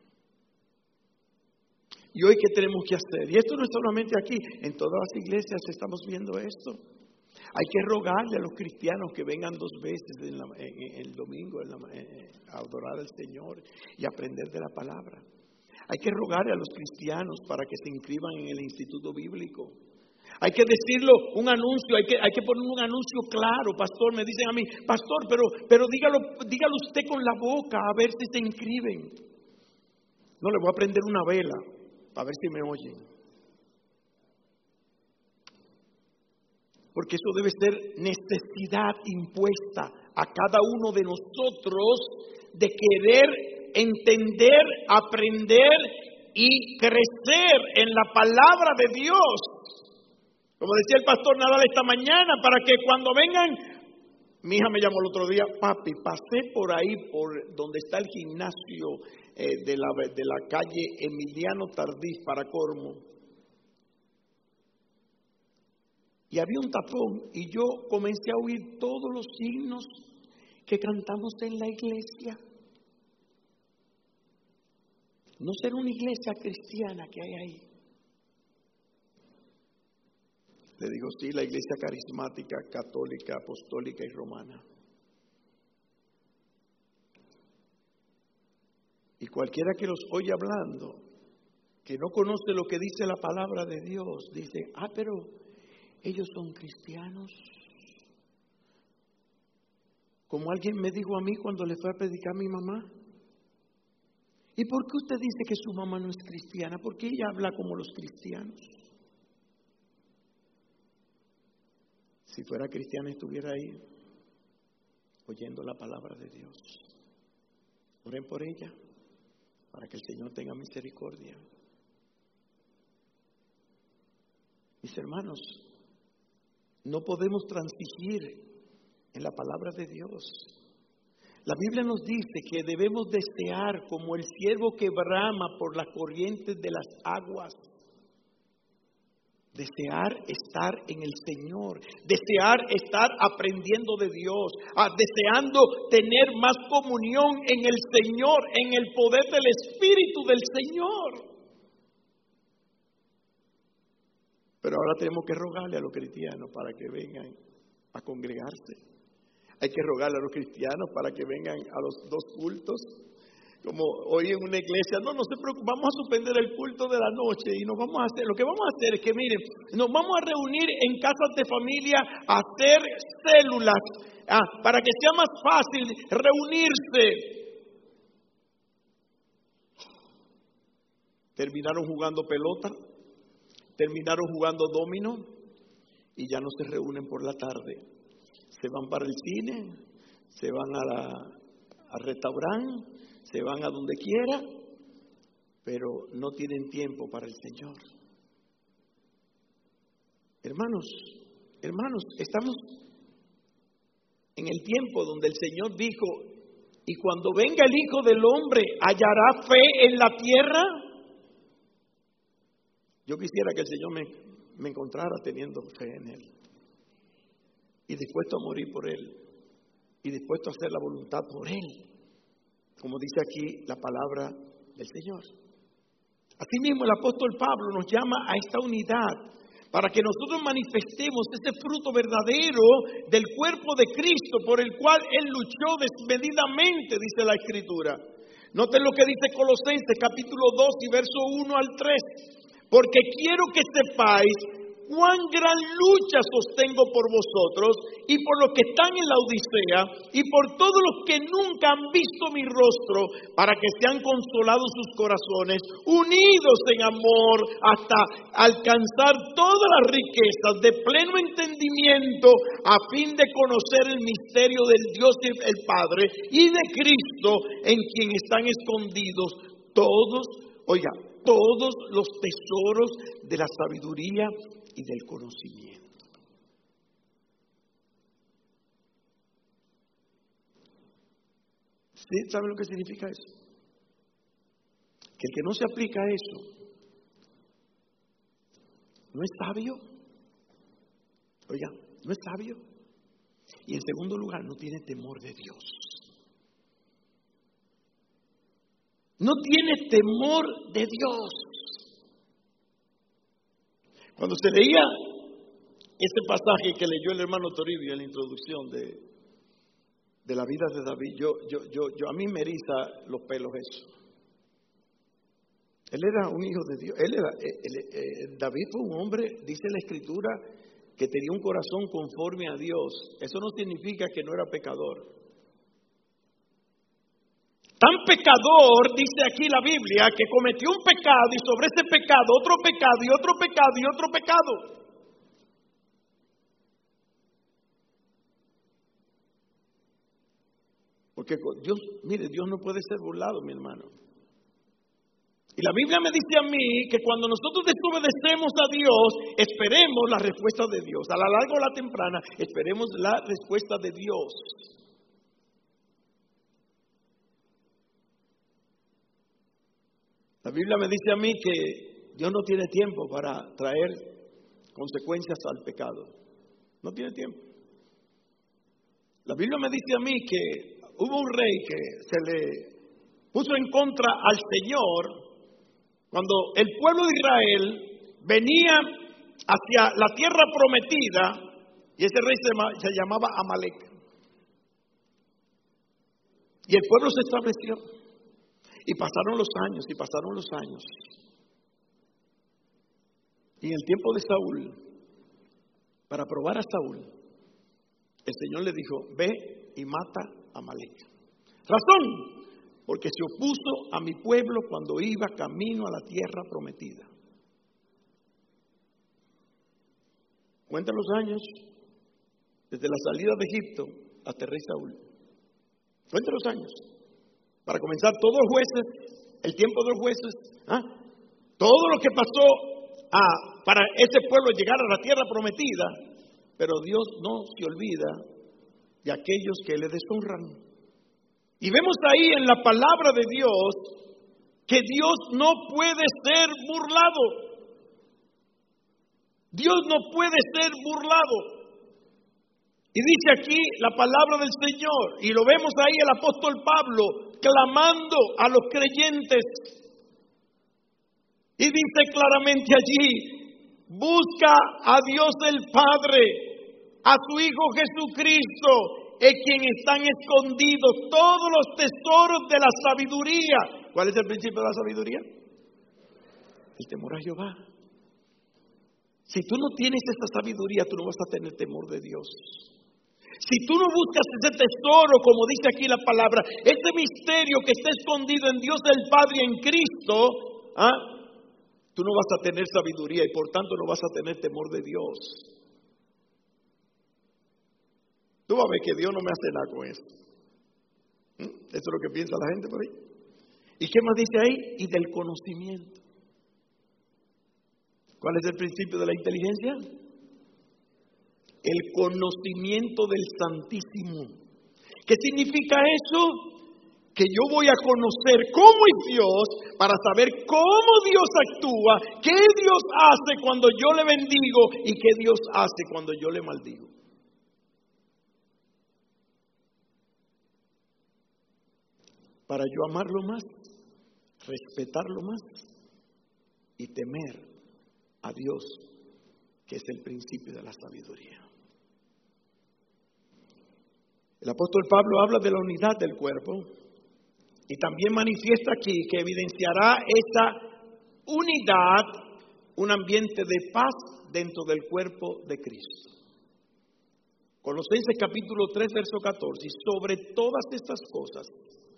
Y hoy, ¿qué tenemos que hacer? Y esto no es solamente aquí, en todas las iglesias estamos viendo esto. Hay que rogarle a los cristianos que vengan dos veces en la, en, en el domingo en la, en, a adorar al Señor y aprender de la palabra. Hay que rogarle a los cristianos para que se inscriban en el instituto bíblico. Hay que decirlo, un anuncio, hay que, hay que poner un anuncio claro, pastor. Me dicen a mí, pastor, pero, pero dígalo, dígalo usted con la boca a ver si se inscriben. No, le voy a prender una vela a ver si me oyen. Porque eso debe ser necesidad impuesta a cada uno de nosotros de querer entender, aprender y crecer en la palabra de Dios. Como decía el pastor Nadal esta mañana, para que cuando vengan, mi hija me llamó el otro día, papi, pasé por ahí, por donde está el gimnasio eh, de, la, de la calle Emiliano Tardif para Cormo. Y había un tapón y yo comencé a oír todos los himnos que cantamos en la iglesia. No será una iglesia cristiana que hay ahí. Le digo, sí, la iglesia carismática, católica, apostólica y romana. Y cualquiera que los oye hablando, que no conoce lo que dice la palabra de Dios, dice, ah, pero ellos son cristianos. Como alguien me dijo a mí cuando le fue a predicar a mi mamá. ¿Y por qué usted dice que su mamá no es cristiana? Porque ella habla como los cristianos. Si fuera cristiana estuviera ahí oyendo la palabra de Dios. Oren por ella para que el Señor tenga misericordia. Mis hermanos, no podemos transigir en la palabra de Dios. La Biblia nos dice que debemos desear como el ciervo que brama por las corrientes de las aguas. Desear estar en el Señor, desear estar aprendiendo de Dios, ah, deseando tener más comunión en el Señor, en el poder del Espíritu del Señor. Pero ahora tenemos que rogarle a los cristianos para que vengan a congregarse. Hay que rogarle a los cristianos para que vengan a los dos cultos. Como hoy en una iglesia, no, no se preocupen, vamos a suspender el culto de la noche y nos vamos a hacer, lo que vamos a hacer es que miren, nos vamos a reunir en casas de familia a hacer células, ah, para que sea más fácil reunirse. Terminaron jugando pelota, terminaron jugando dominó y ya no se reúnen por la tarde. Se van para el cine, se van a la, al restaurante, se van a donde quiera, pero no tienen tiempo para el Señor. Hermanos, hermanos, estamos en el tiempo donde el Señor dijo, y cuando venga el Hijo del Hombre, ¿hallará fe en la tierra? Yo quisiera que el Señor me, me encontrara teniendo fe en Él, y dispuesto a morir por Él, y dispuesto a hacer la voluntad por Él. Como dice aquí la palabra del Señor. Asimismo, el apóstol Pablo nos llama a esta unidad para que nosotros manifestemos ese fruto verdadero del cuerpo de Cristo por el cual Él luchó desmedidamente, dice la Escritura. Noten lo que dice Colosenses capítulo dos y verso uno al tres. Porque quiero que sepáis cuán gran lucha sostengo por vosotros y por los que están en la Odisea y por todos los que nunca han visto mi rostro, para que sean consolados sus corazones, unidos en amor hasta alcanzar todas las riquezas de pleno entendimiento, a fin de conocer el misterio del Dios el Padre y de Cristo, en quien están escondidos todos, oiga, todos los tesoros de la sabiduría y del conocimiento. ¿Sí? ¿Sabe lo que significa eso? El que no se aplica a eso no es sabio. Oiga, no es sabio. Y en segundo lugar, no tiene temor de Dios. No tiene temor de Dios. Cuando se leía este pasaje que leyó el hermano Toribio en la introducción de, de la vida de David, yo, yo, yo, yo, a mí me eriza los pelos eso. Él era un hijo de Dios. Él era, él, él, David fue un hombre, dice la Escritura, que tenía un corazón conforme a Dios. Eso no significa que no era pecador. Tan pecador, dice aquí la Biblia, que cometió un pecado y sobre ese pecado otro pecado y otro pecado y otro pecado. Porque Dios, mire, Dios no puede ser burlado, mi hermano. Y la Biblia me dice a mí que cuando nosotros desobedecemos a Dios, esperemos la respuesta de Dios. A la larga o a la temprana, esperemos la respuesta de Dios. La Biblia me dice a mí que Dios no tiene tiempo para traer consecuencias al pecado. No tiene tiempo. La Biblia me dice a mí que hubo un rey que se le puso en contra al Señor cuando el pueblo de Israel venía hacia la tierra prometida, y ese rey se, se llamaba Amalek. Y el pueblo se estableció. Y pasaron los años, y pasaron los años. Y en el tiempo de Saúl, para probar a Saúl, el Señor le dijo, ve y mata a Amalek. Razón, porque se opuso a mi pueblo cuando iba camino a la tierra prometida. Cuenta los años, desde la salida de Egipto hasta el rey Saúl. Cuenta los años. Para comenzar, todos los jueces, el tiempo de los jueces, ¿ah? todo lo que pasó ah, para ese pueblo llegar a la tierra prometida, pero Dios no se olvida de aquellos que le deshonran. Y vemos ahí en la palabra de Dios que Dios no puede ser burlado. Dios no puede ser burlado. Y dice aquí la palabra del Señor, y lo vemos ahí el apóstol Pablo clamando a los creyentes. Y dice claramente allí, busca a Dios el Padre, a su Hijo Jesucristo, en quien están escondidos todos los tesoros de la sabiduría. ¿Cuál es el principio de la sabiduría? El temor a Jehová. Si tú no tienes esa sabiduría, tú no vas a tener temor de Dios. Si tú no buscas ese tesoro, como dice aquí la palabra, ese misterio que está escondido en Dios el Padre y en Cristo, ¿ah? tú no vas a tener sabiduría y por tanto no vas a tener temor de Dios. Tú vas a ver que Dios no me hace nada con eso. ¿Mm? Eso es lo que piensa la gente por ahí. ¿Y qué más dice ahí? Y del conocimiento. ¿Cuál es el principio de la inteligencia? El conocimiento del Santísimo. ¿Qué significa eso? Que yo voy a conocer cómo es Dios para saber cómo Dios actúa, qué Dios hace cuando yo le bendigo y qué Dios hace cuando yo le maldigo. Para yo amarlo más, respetarlo más y temer a Dios, que es el principio de la sabiduría. El apóstol Pablo habla de la unidad del cuerpo y también manifiesta aquí que evidenciará esa unidad un ambiente de paz dentro del cuerpo de Cristo. Colosenses capítulo tres, verso catorce, y sobre todas estas cosas,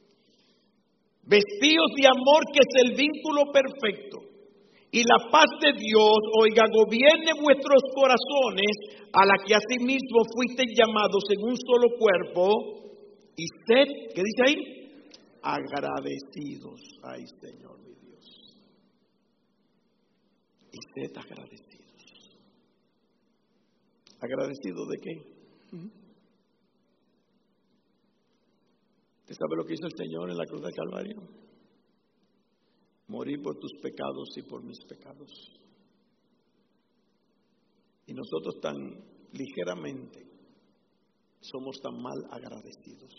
vestíos de amor, que es el vínculo perfecto, y la paz de Dios, oiga, gobierne vuestros corazones, a la que asimismo fuisteis llamados en un solo cuerpo, y sed, ¿qué dice ahí? Agradecidos. Ay, Señor mi Dios. Y sed agradecidos. ¿Agradecidos de qué? ¿Usted sabe lo que hizo el Señor en la cruz del Calvario? morir por tus pecados y por mis pecados. Y nosotros tan ligeramente somos tan mal agradecidos,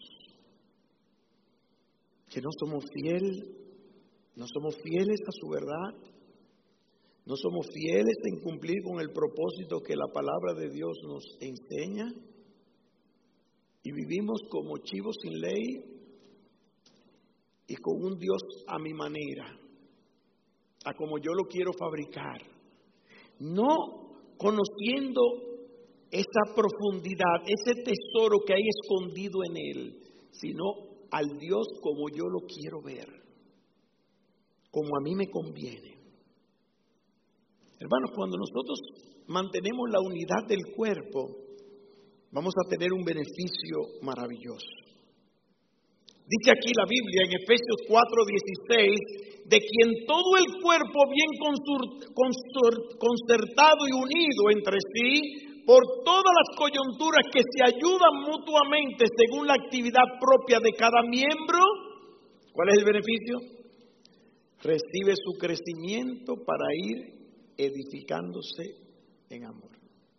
que no somos fieles, no somos fieles a su verdad, no somos fieles en cumplir con el propósito que la palabra de Dios nos enseña, y vivimos como chivos sin ley y con un Dios a mi manera, a como yo lo quiero fabricar, no conociendo esa profundidad, ese tesoro que hay escondido en Él, sino al Dios como yo lo quiero ver, como a mí me conviene. Hermanos, cuando nosotros mantenemos la unidad del cuerpo, vamos a tener un beneficio maravilloso. Dice aquí la Biblia en Efesios cuatro dieciséis, de quien todo el cuerpo bien concertado y unido entre sí, por todas las coyunturas que se ayudan mutuamente según la actividad propia de cada miembro, ¿cuál es el beneficio? Recibe su crecimiento para ir edificándose en amor.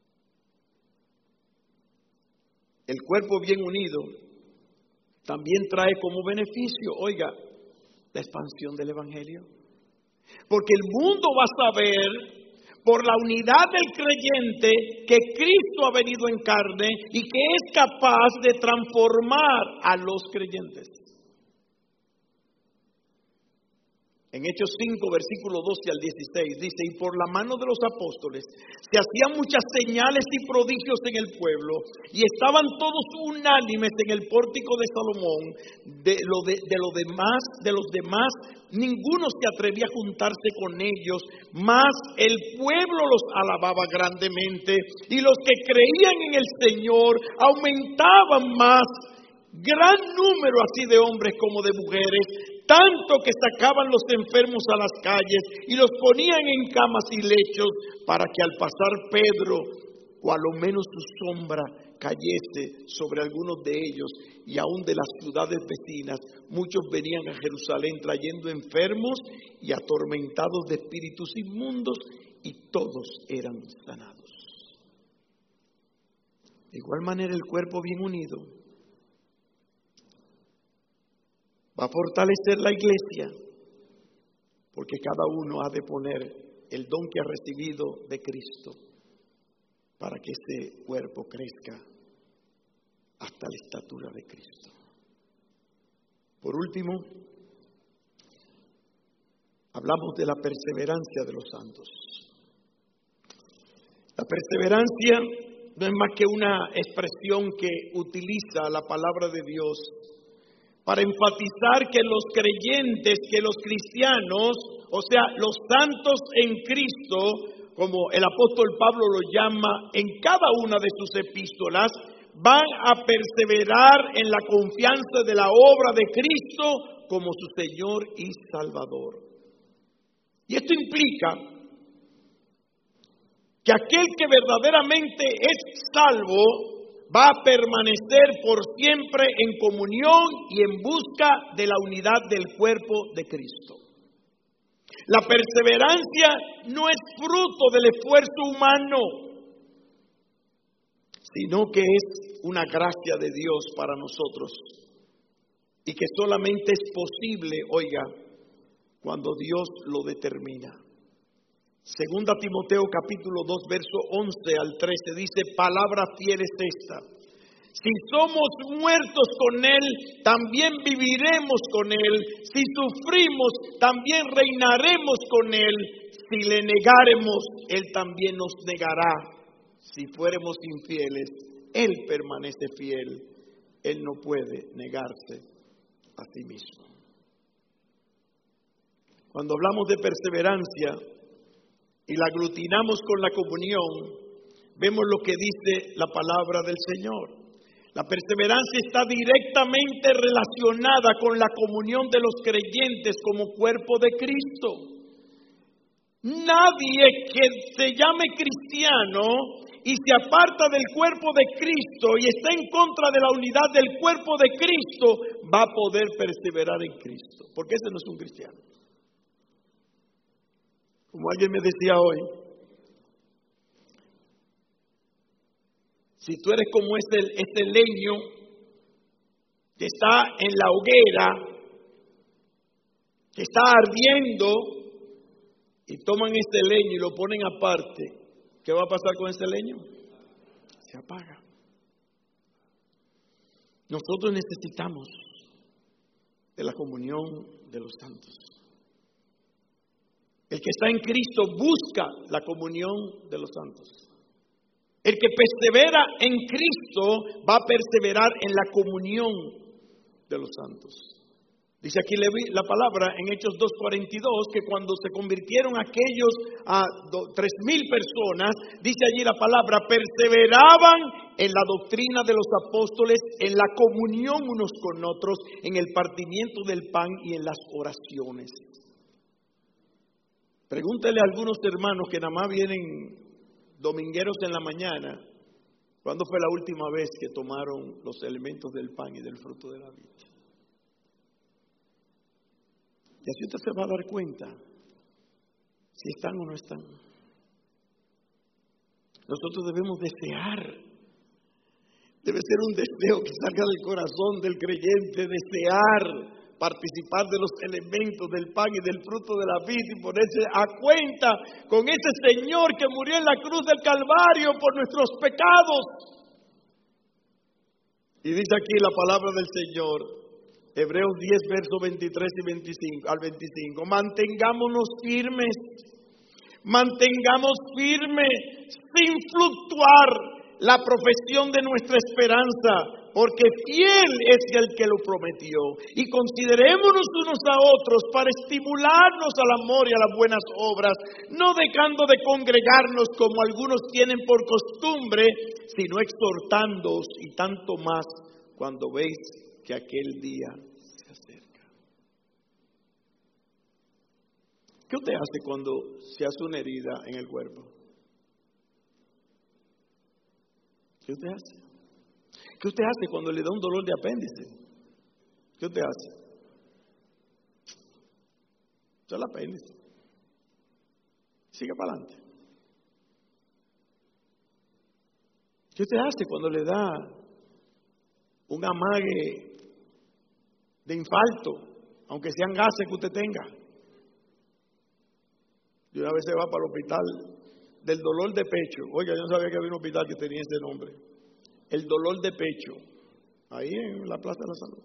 El cuerpo bien unido también trae como beneficio, oiga, la expansión del Evangelio. Porque el mundo va a saber, por la unidad del creyente, que Cristo ha venido en carne y que es capaz de transformar a los creyentes. En Hechos cinco, versículo doce al dieciséis, dice, y por la mano de los apóstoles se hacían muchas señales y prodigios en el pueblo, y estaban todos unánimes en el pórtico de Salomón. De, lo de, de, lo demás, de los demás, ninguno se atrevía a juntarse con ellos, mas el pueblo los alababa grandemente, y los que creían en el Señor aumentaban más, gran número así de hombres como de mujeres, tanto que sacaban los enfermos a las calles y los ponían en camas y lechos, para que al pasar Pedro, o a lo menos su sombra, cayese sobre algunos de ellos, y aún de las ciudades vecinas, muchos venían a Jerusalén trayendo enfermos y atormentados de espíritus inmundos, y todos eran sanados. De igual manera, el cuerpo bien unido va a fortalecer la iglesia, porque cada uno ha de poner el don que ha recibido de Cristo para que ese cuerpo crezca hasta la estatura de Cristo. Por último, hablamos de la perseverancia de los santos. La perseverancia no es más que una expresión que utiliza la palabra de Dios para enfatizar que los creyentes, que los cristianos, o sea, los santos en Cristo, como el apóstol Pablo lo llama en cada una de sus epístolas, van a perseverar en la confianza de la obra de Cristo como su Señor y Salvador. Y esto implica que aquel que verdaderamente es salvo va a permanecer por siempre en comunión y en busca de la unidad del cuerpo de Cristo. La perseverancia no es fruto del esfuerzo humano, sino que es una gracia de Dios para nosotros, y que solamente es posible, oiga, cuando Dios lo determina. Segunda Timoteo capítulo dos, verso once al trece dice, palabra fiel es esta: si somos muertos con Él, también viviremos con Él. Si sufrimos, también reinaremos con Él. Si le negáremos, Él también nos negará. Si fuéramos infieles, Él permanece fiel. Él no puede negarse a sí mismo. Cuando hablamos de perseverancia y la aglutinamos con la comunión, vemos lo que dice la palabra del Señor. La perseverancia está directamente relacionada con la comunión de los creyentes como cuerpo de Cristo. Nadie que se llame cristiano y se aparta del cuerpo de Cristo y está en contra de la unidad del cuerpo de Cristo va a poder perseverar en Cristo, porque ese no es un cristiano. Como alguien me decía hoy, si tú eres como este, este leño que está en la hoguera, que está ardiendo, y toman este leño y lo ponen aparte, ¿qué va a pasar con ese leño? Se apaga. Nosotros necesitamos de la comunión de los santos. El que está en Cristo busca la comunión de los santos. El que persevera en Cristo va a perseverar en la comunión de los santos. Dice aquí la palabra en Hechos dos cuarenta y dos que cuando se convirtieron aquellos a tres mil personas, dice allí la palabra, perseveraban en la doctrina de los apóstoles, en la comunión unos con otros, en el partimiento del pan y en las oraciones. Pregúntele a algunos hermanos que nada más vienen domingueros en la mañana, ¿cuándo fue la última vez que tomaron los elementos del pan y del fruto de la vid? Y así usted se va a dar cuenta si están o no están. Nosotros debemos desear, debe ser un deseo que salga del corazón del creyente, desear participar de los elementos del pan y del fruto de la vid y ponerse a cuenta con ese Señor que murió en la cruz del Calvario por nuestros pecados. Y dice aquí la palabra del Señor, Hebreos diez, versos veintitrés y veinticinco, al veinticinco, mantengámonos firmes, mantengamos firmes, sin fluctuar la profesión de nuestra esperanza, porque fiel es el que lo prometió. Y considerémonos unos a otros para estimularnos al amor y a las buenas obras, no dejando de congregarnos como algunos tienen por costumbre, sino exhortándoos, y tanto más cuando veis que aquel día se acerca. ¿Qué usted hace cuando se hace una herida en el cuerpo? ¿Qué usted hace? ¿Qué usted hace cuando le da un dolor de apéndice? ¿Qué usted hace? Echa el apéndice. Sigue para adelante. ¿Qué usted hace cuando le da un amague de infarto, aunque sean gases que usted tenga? Y una vez se va para el hospital del dolor de pecho. Oiga, yo no sabía que había un hospital que tenía ese nombre. El dolor de pecho, ahí en la Plaza de la Salud.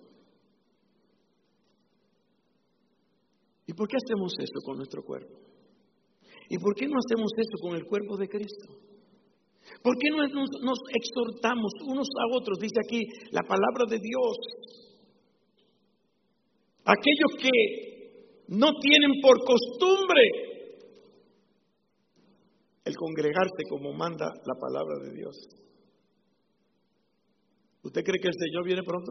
¿Y por qué hacemos eso con nuestro cuerpo? ¿Y por qué no hacemos eso con el cuerpo de Cristo? ¿Por qué no nos, nos exhortamos unos a otros? Dice aquí la palabra de Dios. Aquellos que no tienen por costumbre el congregarse como manda la palabra de Dios. ¿Usted cree que el Señor viene pronto?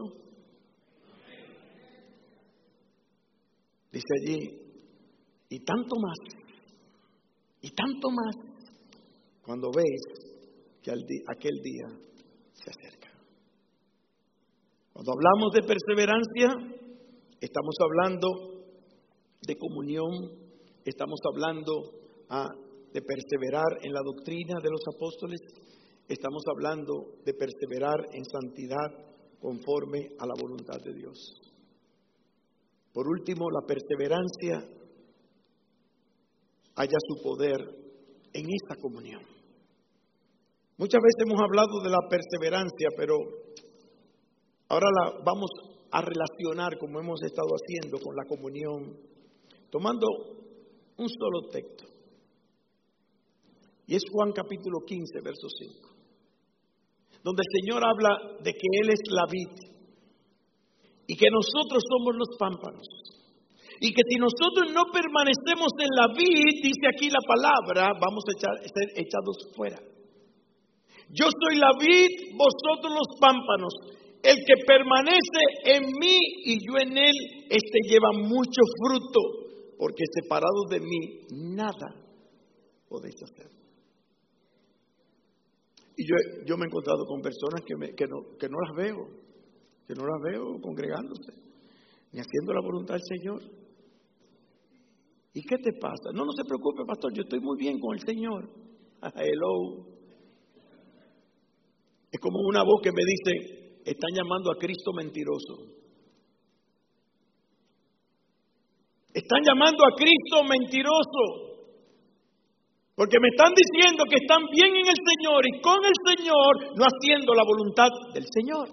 Dice allí, y tanto más, y tanto más, cuando veis que aquel día se acerca. Cuando hablamos de perseverancia, estamos hablando de comunión, estamos hablando ah, de perseverar en la doctrina de los apóstoles, estamos hablando de perseverar en santidad conforme a la voluntad de Dios. Por último, la perseverancia halla su poder en esta comunión. Muchas veces hemos hablado de la perseverancia, pero ahora la vamos a relacionar, como hemos estado haciendo, con la comunión, tomando un solo texto. Y es Juan capítulo quince, verso cinco. Donde el Señor habla de que Él es la vid y que nosotros somos los pámpanos. Y que si nosotros no permanecemos en la vid, dice aquí la palabra, vamos a echar, ser echados fuera. Yo soy la vid, vosotros los pámpanos. El que permanece en mí y yo en él, este lleva mucho fruto, porque separados de mí, nada podéis hacer. Y yo, yo me he encontrado con personas que, me, que, no, que no las veo, que no las veo congregándose, ni haciendo la voluntad del Señor. ¿Y qué te pasa? No, no se preocupe, pastor, yo estoy muy bien con el Señor. Hello. Es como una voz que me dice, están llamando a Cristo mentiroso. Están llamando a Cristo mentiroso. Porque me están diciendo que están bien en el Señor y con el Señor, no haciendo la voluntad del Señor.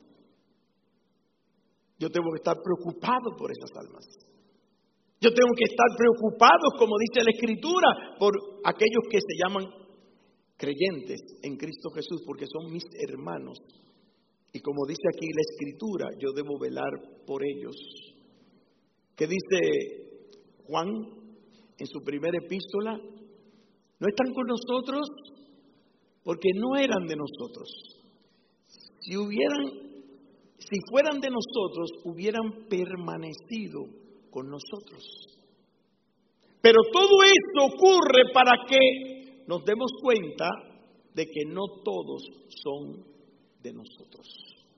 Yo tengo que estar preocupado por esas almas. Yo tengo que estar preocupado, como dice la Escritura, por aquellos que se llaman creyentes en Cristo Jesús, porque son mis hermanos. Y como dice aquí la Escritura, yo debo velar por ellos. ¿Qué dice Juan en su primera epístola? No están con nosotros porque no eran de nosotros. Si hubieran, si fueran de nosotros, hubieran permanecido con nosotros. Pero todo esto ocurre para que nos demos cuenta de que no todos son de nosotros.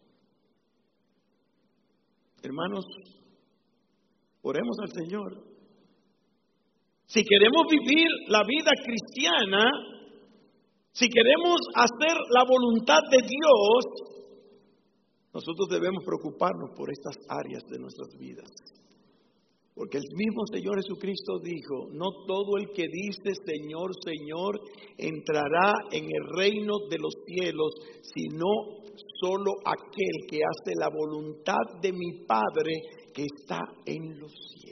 Hermanos, oremos al Señor. Si queremos vivir la vida cristiana, si queremos hacer la voluntad de Dios, nosotros debemos preocuparnos por estas áreas de nuestras vidas. Porque el mismo Señor Jesucristo dijo, no todo el que dice Señor, Señor, entrará en el reino de los cielos, sino solo aquel que hace la voluntad de mi Padre que está en los cielos.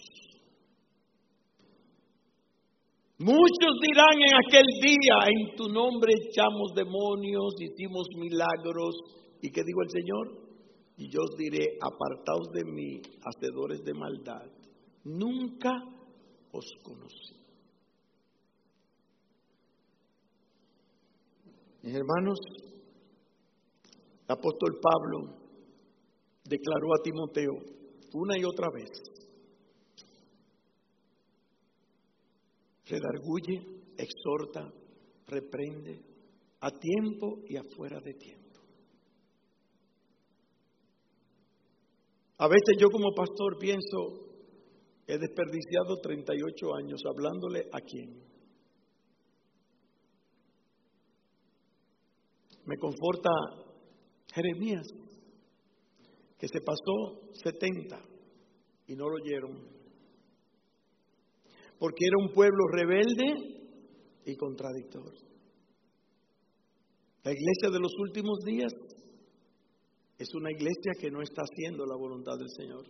Muchos dirán en aquel día, en tu nombre echamos demonios, hicimos milagros. ¿Y qué dijo el Señor? Y yo os diré, apartaos de mí, hacedores de maldad. Nunca os conocí. Mis hermanos, el apóstol Pablo declaró a Timoteo una y otra vez, redarguye, exhorta, reprende, a tiempo y afuera de tiempo. A veces yo como pastor pienso, he desperdiciado treinta y ocho años hablándole a quién. Me conforta Jeremías, que se pasó setenta y no lo oyeron. Porque era un pueblo rebelde y contradictor. La iglesia de los últimos días es una iglesia que no está haciendo la voluntad del Señor.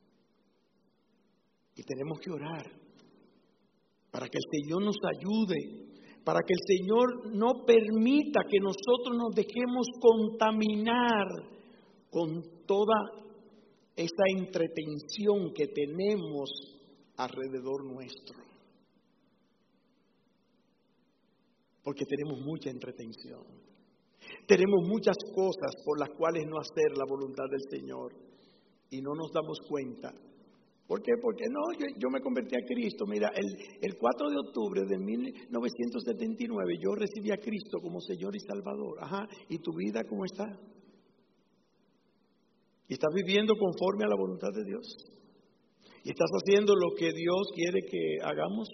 Y tenemos que orar para que el Señor nos ayude, para que el Señor no permita que nosotros nos dejemos contaminar con toda esa entretención que tenemos alrededor nuestro. Porque tenemos mucha entretención. Tenemos muchas cosas por las cuales no hacer la voluntad del Señor y no nos damos cuenta. ¿Por qué? Porque no, yo, yo me convertí a Cristo. Mira, el, el cuatro de octubre de mil novecientos setenta y nueve yo recibí a Cristo como Señor y Salvador. Ajá, ¿y tu vida cómo está? ¿Y estás viviendo conforme a la voluntad de Dios? ¿Y estás haciendo lo que Dios quiere que hagamos?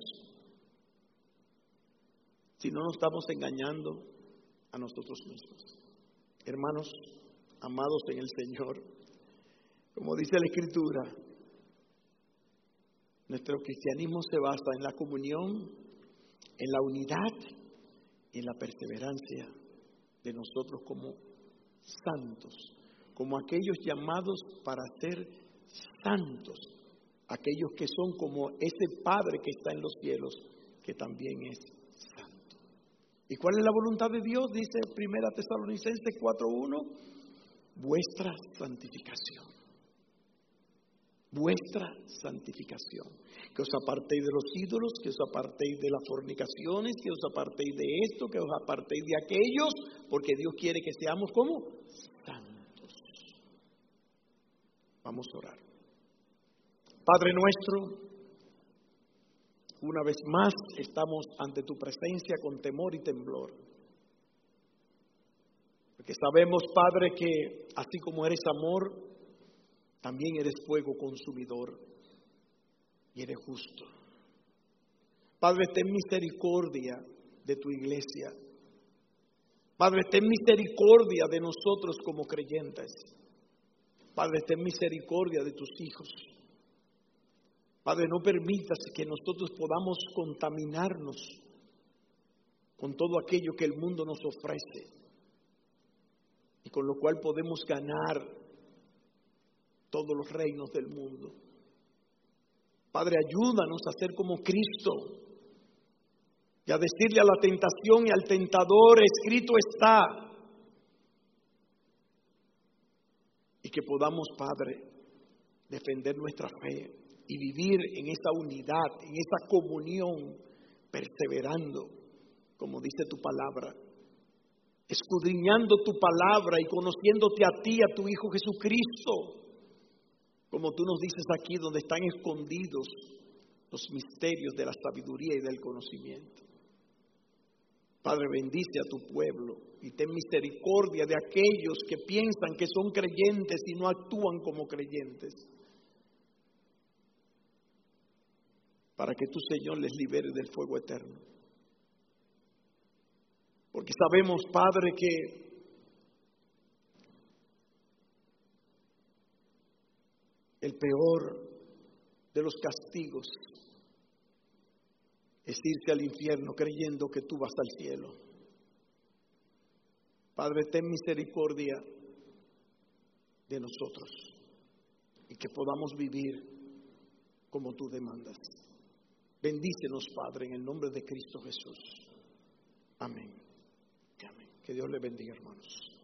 Si no nos estamos engañando a nosotros mismos. Hermanos, amados en el Señor, como dice la Escritura, nuestro cristianismo se basa en la comunión, en la unidad y en la perseverancia de nosotros como santos, como aquellos llamados para ser santos, aquellos que son como ese Padre que está en los cielos, que también es santo. ¿Y cuál es la voluntad de Dios? Dice Primera Tesalonicenses cuatro uno, vuestra santificación. Vuestra santificación. Que os apartéis de los ídolos, que os apartéis de las fornicaciones, que os apartéis de esto, que os apartéis de aquellos, porque Dios quiere que seamos como santos. Vamos a orar. Padre nuestro, una vez más estamos ante tu presencia con temor y temblor. Porque sabemos, Padre, que así como eres amor, también eres fuego consumidor y eres justo. Padre, ten misericordia de tu iglesia. Padre, ten misericordia de nosotros como creyentes. Padre, ten misericordia de tus hijos. Padre, no permitas que nosotros podamos contaminarnos con todo aquello que el mundo nos ofrece y con lo cual podemos ganar todos los reinos del mundo. Padre, ayúdanos a ser como Cristo y a decirle a la tentación y al tentador, escrito está. Y que podamos, Padre, defender nuestra fe y vivir en esa unidad, en esa comunión, perseverando, como dice tu palabra, escudriñando tu palabra y conociéndote a ti, a tu Hijo Jesucristo, como tú nos dices aquí, donde están escondidos los misterios de la sabiduría y del conocimiento. Padre, bendice a tu pueblo y ten misericordia de aquellos que piensan que son creyentes y no actúan como creyentes, para que tu Señor les libere del fuego eterno. Porque sabemos, Padre, que el peor de los castigos es irse al infierno creyendo que tú vas al cielo. Padre, ten misericordia de nosotros y que podamos vivir como tú demandas. Bendícenos, Padre, en el nombre de Cristo Jesús. Amén. Amén. Que Dios le bendiga, hermanos.